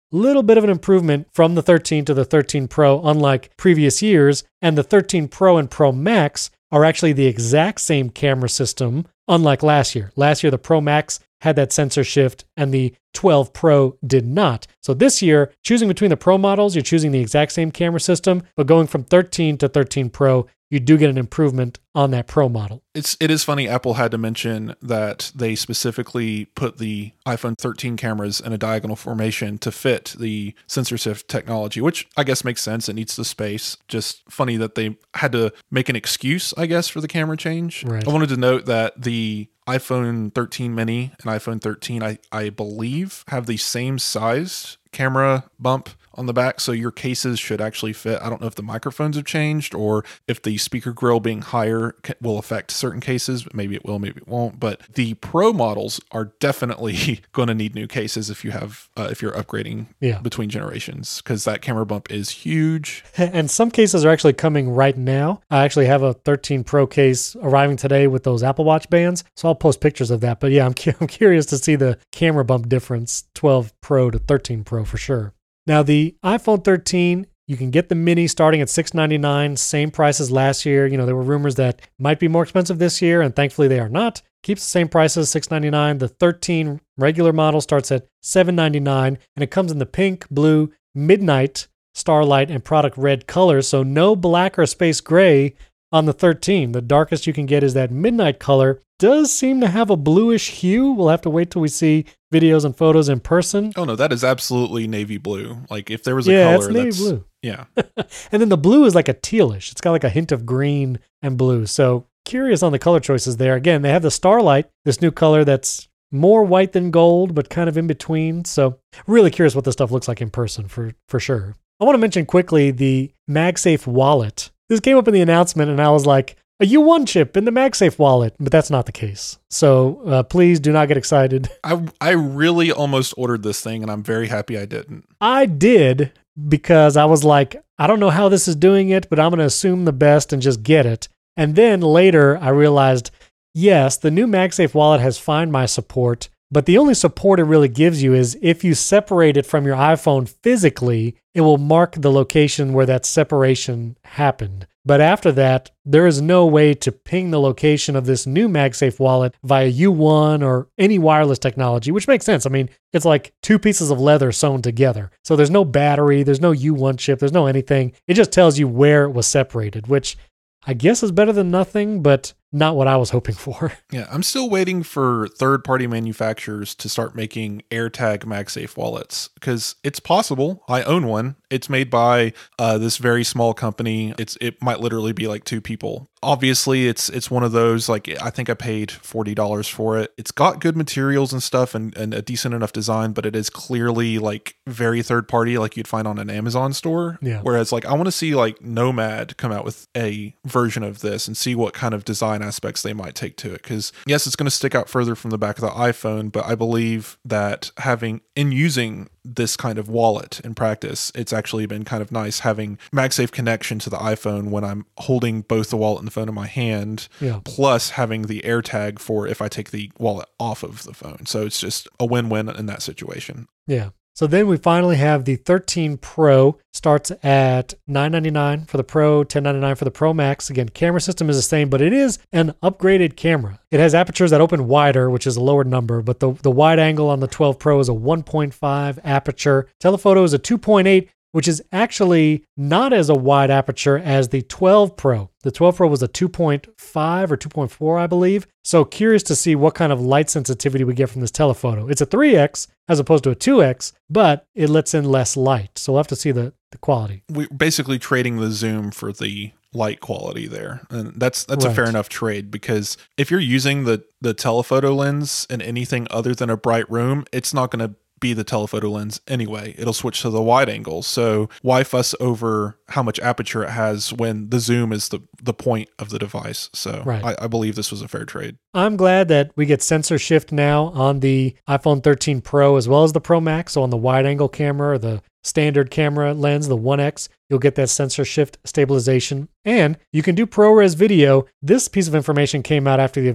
Little bit of an improvement from the thirteen to the thirteen Pro, unlike previous years. And the thirteen Pro and Pro Max are actually the exact same camera system, unlike last year. Last year, the Pro Max had that sensor shift and the twelve Pro did not. So this year, choosing between the Pro models, you're choosing the exact same camera system, but going from thirteen to thirteen Pro, you do get an improvement on that Pro model. It's it is funny. Apple had to mention that they specifically put the iPhone thirteen cameras in a diagonal formation to fit the sensor shift technology, which I guess makes sense. It needs the space. Just funny that they had to make an excuse, I guess, for the camera change. Right. I wanted to note that the iPhone thirteen mini and iPhone thirteen, I, I believe, have the same size camera bump on the back, so your cases should actually fit. I don't know if the microphones have changed or if the speaker grill being higher will affect certain cases. Maybe it will, maybe it won't. But the Pro models are definitely going to need new cases if you have uh, if you're upgrading yeah. between generations, because that camera bump is huge. And some cases are actually coming right now. I actually have a thirteen Pro case arriving today with those Apple Watch bands, so I'll post pictures of that. But yeah, I'm cu- I'm curious to see the camera bump difference, twelve Pro to thirteen Pro for sure. Now, the iPhone thirteen, you can get the mini starting at six hundred ninety-nine dollars, same price as last year. You know, there were rumors that might be more expensive this year, and thankfully they are not. Keeps the same price as six hundred ninety-nine dollars. The thirteen regular model starts at seven hundred ninety-nine dollars, and it comes in the pink, blue, midnight, starlight, and product red colors, so no black or space gray on the thirteen. The darkest you can get is that midnight color. Does seem to have a bluish hue. We'll have to wait till we see videos and photos in person. Oh no, that is absolutely navy blue. Like if there was a yeah, color, it's navy that's blue. Yeah. And then the blue is like a tealish. It's got like a hint of green and blue. So curious on the color choices there. Again, they have the Starlight, this new color that's more white than gold, but kind of in between. So really curious what this stuff looks like in person for, for sure. I want to mention quickly the MagSafe wallet. This came up in the announcement and I was like, a U one chip in the MagSafe wallet, but that's not the case. So uh, please do not get excited. I I really almost ordered this thing, and I'm very happy I didn't. I did because I was like, I don't know how this is doing it, but I'm going to assume the best and just get it. And then later I realized, yes, the new MagSafe wallet has Find My support, but the only support it really gives you is if you separate it from your iPhone physically, it will mark the location where that separation happened. But after that, there is no way to ping the location of this new MagSafe wallet via U one or any wireless technology, which makes sense. I mean, it's like two pieces of leather sewn together. So there's no battery, there's no U one chip, there's no anything. It just tells you where it was separated, which I guess is better than nothing, but not what I was hoping for. Yeah, I'm still waiting for third-party manufacturers to start making AirTag MagSafe wallets, because it's possible. I own one. It's made by uh, this very small company. It's it might literally be like two people. Obviously, it's it's one of those, like, I think I paid forty dollars for it. It's got good materials and stuff and, and a decent enough design, but it is clearly like very third-party, like you'd find on an Amazon store. Yeah. Whereas like I want to see like Nomad come out with a version of this and see what kind of design aspects they might take to it, because yes, it's going to stick out further from the back of the iPhone, but I believe that having in using this kind of wallet in practice, it's actually been kind of nice having MagSafe connection to the iPhone when I'm holding both the wallet and the phone in my hand, yeah. plus having the AirTag for if I take the wallet off of the phone. So it's just a win-win in that situation. Yeah. So then we finally have the thirteen Pro, starts at nine hundred ninety-nine dollars for the Pro, ten ninety-nine dollars for the Pro Max. Again, camera system is the same, but it is an upgraded camera. It has apertures that open wider, which is a lower number, but the, the wide angle on the twelve Pro is a one point five aperture. Telephoto is a two point eight, which is actually not as a wide aperture as the twelve Pro. The twelve Pro was a two point five or two point four, I believe. So curious to see what kind of light sensitivity we get from this telephoto. It's a three X as opposed to a two X, but it lets in less light. So we'll have to see the, the quality. We're basically trading the zoom for the light quality there. And that's that's Right. a fair enough trade, because if you're using the, the telephoto lens in anything other than a bright room, it's not going to be the telephoto lens anyway. It'll switch to the wide angle. So why fuss over how much aperture it has when the zoom is the, the point of the device? So Right. I, I believe this was a fair trade. I'm glad that we get sensor shift now on the iPhone thirteen Pro as well as the Pro Max. So on the wide angle camera or the standard camera lens, the one X, you'll get that sensor shift stabilization. And you can do ProRes video. This piece of information came out after the event.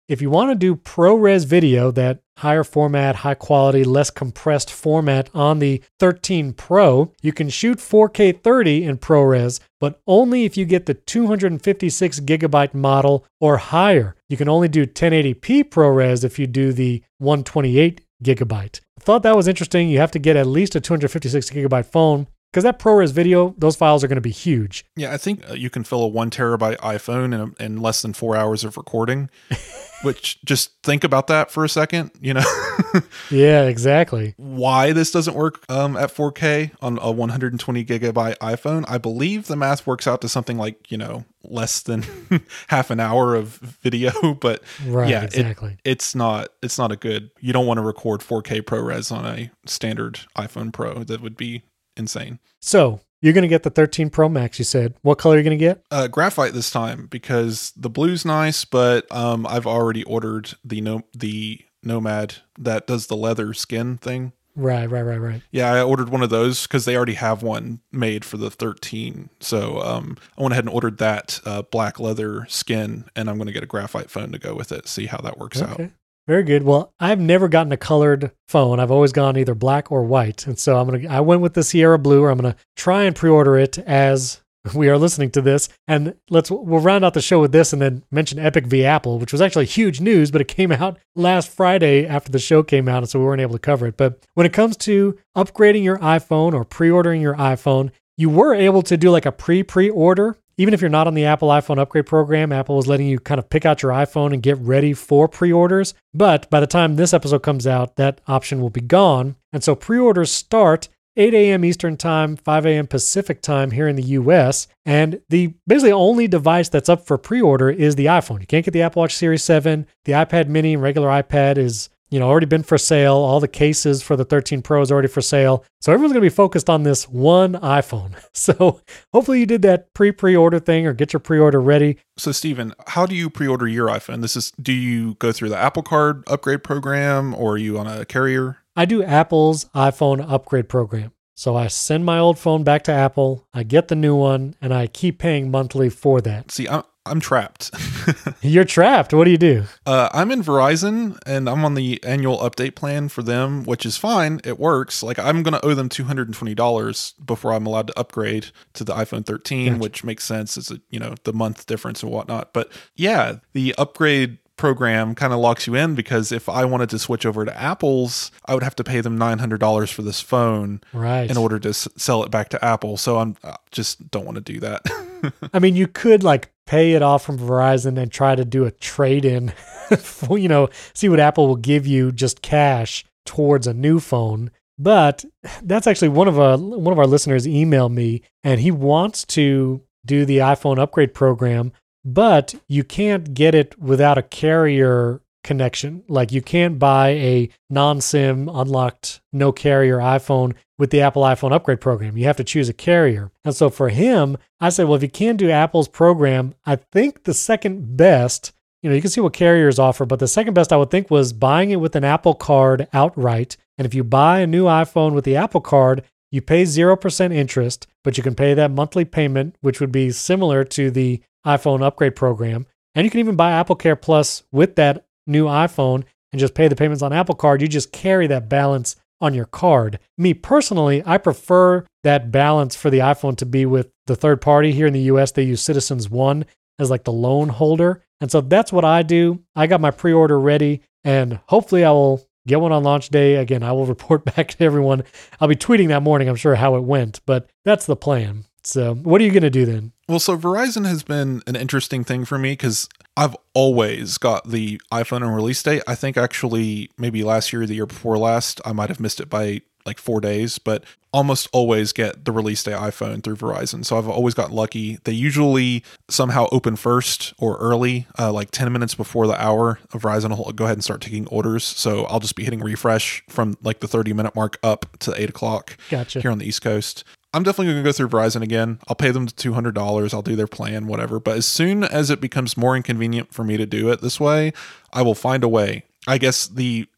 if you want to do ProRes video, that higher format, high quality, less compressed format on the thirteen Pro, you can shoot four K thirty in ProRes, but only if you get the two hundred fifty-six gigabyte model or higher. You can only do ten eighty p ProRes if you do the one twenty-eight gigabyte. I thought that was interesting. You have to get at least a two hundred fifty-six gigabyte phone, because that ProRes video, those files are going to be huge. Yeah, I think uh, you can fill a one terabyte iPhone in, a, in less than four hours of recording, which just think about that for a second, you know? Yeah, exactly. Why this doesn't work um, at four K on a one hundred twenty gigabyte iPhone, I believe the math works out to something like, you know, less than half an hour of video, but right, yeah, exactly. It, it's not, it's not a good, you don't want to record four K ProRes on a standard iPhone Pro. That would be insane. So you're going to get the thirteen Pro Max, you said. What color are you going to get? Uh, graphite this time, because the blue's nice, but um, I've already ordered the no the Nomad that does the leather skin thing. Right, right, right, right. Yeah, I ordered one of those because they already have one made for the thirteen. So um, I went ahead and ordered that uh, black leather skin, and I'm going to get a graphite phone to go with it, see how that works Okay. out. Very good. Well, I've never gotten a colored phone. I've always gone either black or white. And so I'm going to, I went with the Sierra Blue, or I'm going to try and pre-order it as we are listening to this. And let's, we'll round out the show with this and then mention Epic v Apple, which was actually huge news, but it came out last Friday after the show came out. And so we weren't able to cover it. But when it comes to upgrading your iPhone or pre-ordering your iPhone, you were able to do like a pre-pre-order. Even if you're not on the Apple iPhone upgrade program, Apple was letting you kind of pick out your iPhone and get ready for pre-orders. But by the time this episode comes out, that option will be gone. And so pre-orders start eight a.m. Eastern time, five a.m. Pacific time here in the U S. And the basically only device that's up for pre-order is the iPhone. You can't get the Apple Watch Series seven. The iPad mini and regular iPad is, you know, already been for sale. All the cases for the thirteen Pro is already for sale. So everyone's going to be focused on this one iPhone. So hopefully you did that pre-pre-order thing or get your pre-order ready. So Stephen, how do you pre-order your iPhone? This is, do you go through the Apple Card upgrade program, or are you on a carrier? I do Apple's iPhone upgrade program. So I send my old phone back to Apple, I get the new one, and I keep paying monthly for that. See, I'm, I'm trapped. You're trapped. What do you do? Uh, I'm in Verizon, and I'm on the annual update plan for them, which is fine. It works. Like, I'm going to owe them two hundred twenty dollars before I'm allowed to upgrade to the iPhone thirteen, Gotcha. Which makes sense. It's a, you know, the month difference and whatnot. But yeah, the upgrade program kind of locks you in, because if I wanted to switch over to Apple's, I would have to pay them nine hundred dollars for this phone Right. in order to s- sell it back to Apple. So I'm I just don't want to do that. I mean, you could like pay it off from Verizon and try to do a trade-in, for, you know, see what Apple will give you just cash towards a new phone. But that's actually one of our one of our listeners emailed me, and he wants to do the iPhone upgrade program, but you can't get it without a carrier connection. Like, you can't buy a non-SIM, unlocked, no carrier iPhone with the Apple iPhone upgrade program. You have to choose a carrier. And so for him, I said, well, if you can't do Apple's program, I think the second best, you know, you can see what carriers offer, but the second best I would think was buying it with an Apple Card outright. And if you buy a new iPhone with the Apple Card, you pay zero percent interest, but you can pay that monthly payment, which would be similar to the iPhone upgrade program. And you can even buy Apple Care Plus with that new iPhone and just pay the payments on Apple Card. You just carry that balance on your card. Me personally, I prefer that balance for the iPhone to be with the third party. Here in the U S, they use Citizens One as like the loan holder. And so that's what I do. I got my pre-order ready, and hopefully I will get one on launch day. Again, I will report back to everyone. I'll be tweeting that morning, I'm sure, how it went, but that's the plan. So what are you going to do then? Well, so Verizon has been an interesting thing for me, because I've always got the iPhone on release date. I think actually maybe last year or the year before last, I might have missed it by like four days, but almost always get the release day iPhone through Verizon. So I've always gotten lucky. They usually somehow open first or early, uh, like ten minutes before the hour. Verizon will go ahead and start taking orders. So I'll just be hitting refresh from like the thirty minute mark up to eight o'clock Gotcha. here on the East Coast. I'm definitely going to go through Verizon again. I'll pay them the two hundred dollars. I'll do their plan, whatever. But as soon as it becomes more inconvenient for me to do it this way, I will find a way. I guess the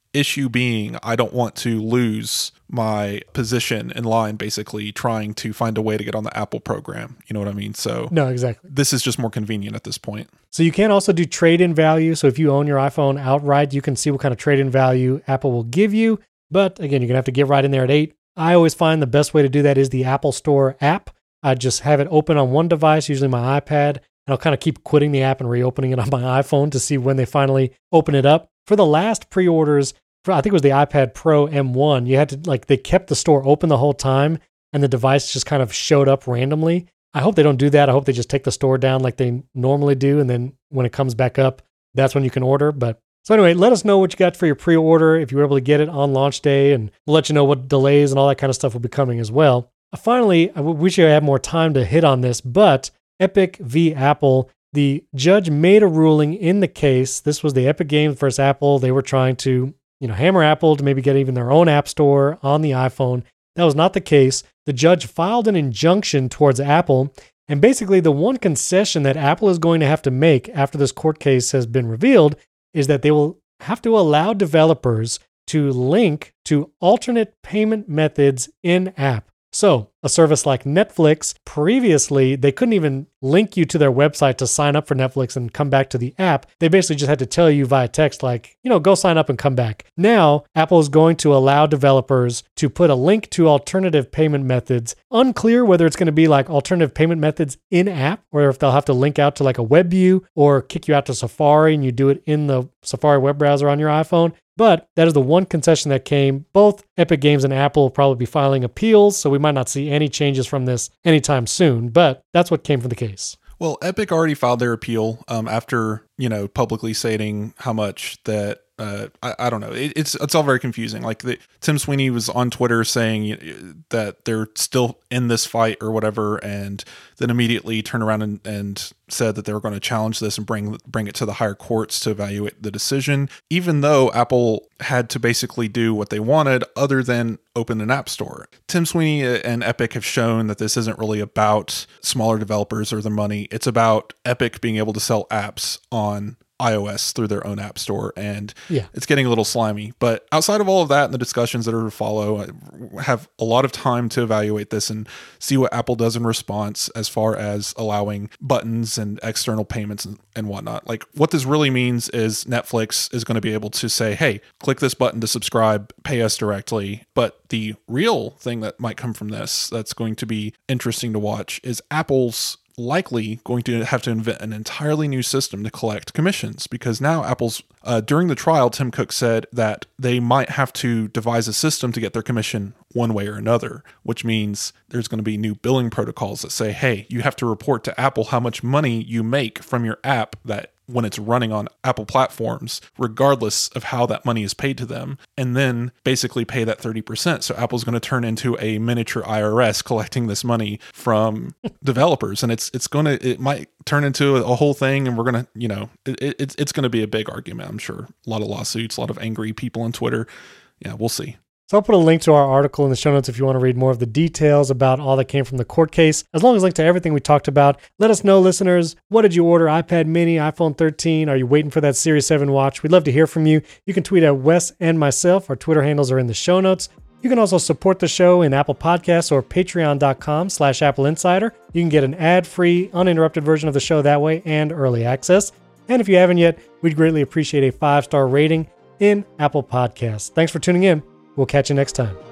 issue being, I don't want to lose my position in line, basically trying to find a way to get on the Apple program. You know what I mean? So no, exactly. This is just more convenient at this point. So you can also do trade-in value. So if you own your iPhone outright, you can see what kind of trade-in value Apple will give you. But again, you're going to have to get right in there at eight. I always find the best way to do that is the Apple Store app. I just have it open on one device, usually my iPad, and I'll kind of keep quitting the app and reopening it on my iPhone to see when they finally open it up. For the last pre-orders, for, I think it was the iPad Pro M one, you had to, like, they kept the store open the whole time and the device just kind of showed up randomly. I hope they don't do that. I hope they just take the store down like they normally do. And then when it comes back up, that's when you can order. But so anyway, let us know what you got for your pre-order if you were able to get it on launch day, and we'll let you know what delays and all that kind of stuff will be coming as well. Finally, I wish I had more time to hit on this, but Epic v. Apple, the judge made a ruling in the case. This was the Epic Games versus Apple. They were trying to, you know, hammer Apple to maybe get even their own app store on the iPhone. That was not the case. The judge filed an injunction towards Apple, and basically the one concession that Apple is going to have to make after this court case has been revealed is that they will have to allow developers to link to alternate payment methods in-app. So a service like Netflix, previously, they couldn't even link you to their website to sign up for Netflix and come back to the app. They basically just had to tell you via text, like, you know, go sign up and come back. Now, Apple is going to allow developers to put a link to alternative payment methods. Unclear whether it's going to be like alternative payment methods in-app, or if they'll have to link out to like a web view or kick you out to Safari and you do it in the Safari web browser on your iPhone. But that is the one concession that came. Both Epic Games and Apple will probably be filing appeals, so we might not see any changes from this anytime soon. But that's what came from the case. Well, Epic already filed their appeal um, after, you know, publicly stating how much that Uh, I, I don't know. It, it's it's all very confusing. Like the, Tim Sweeney was on Twitter saying that they're still in this fight or whatever, and then immediately turned around and, and said that they were going to challenge this and bring bring it to the higher courts to evaluate the decision, even though Apple had to basically do what they wanted other than open an app store. Tim Sweeney and Epic have shown that this isn't really about smaller developers or their money. It's about Epic being able to sell apps on iOS through their own app store, and yeah. It's getting a little slimy. But outside of all of that and the discussions that are to follow, I have a lot of time to evaluate this and see what Apple does in response as far as allowing buttons and external payments and, and whatnot. Like what this really means is Netflix is going to be able to say, hey, click this button to subscribe, pay us directly. But the real thing that might come from this that's going to be interesting to watch is Apple's likely going to have to invent an entirely new system to collect commissions, because now Apple's uh, during the trial, Tim Cook said that they might have to devise a system to get their commission one way or another, which means there's going to be new billing protocols that say, hey, you have to report to Apple how much money you make from your app that when it's running on Apple platforms, regardless of how that money is paid to them, and then basically pay that thirty percent. So Apple's going to turn into a miniature I R S collecting this money from developers. And it's it's going to, it might turn into a whole thing, and we're going to, you know, it, it, it's, it's going to be a big argument, I'm sure. A lot of lawsuits, a lot of angry people on Twitter. Yeah, we'll see. So I'll put a link to our article in the show notes if you want to read more of the details about all that came from the court case, as long as a link to everything we talked about. Let us know, listeners, what did you order? iPad mini, iPhone thirteen? Are you waiting for that Series seven watch? We'd love to hear from you. You can tweet at Wes and myself. Our Twitter handles are in the show notes. You can also support the show in Apple Podcasts or patreon.com slash Apple Insider. You can get an ad-free, uninterrupted version of the show that way and early access. And if you haven't yet, we'd greatly appreciate a five-star rating in Apple Podcasts. Thanks for tuning in. We'll catch you next time.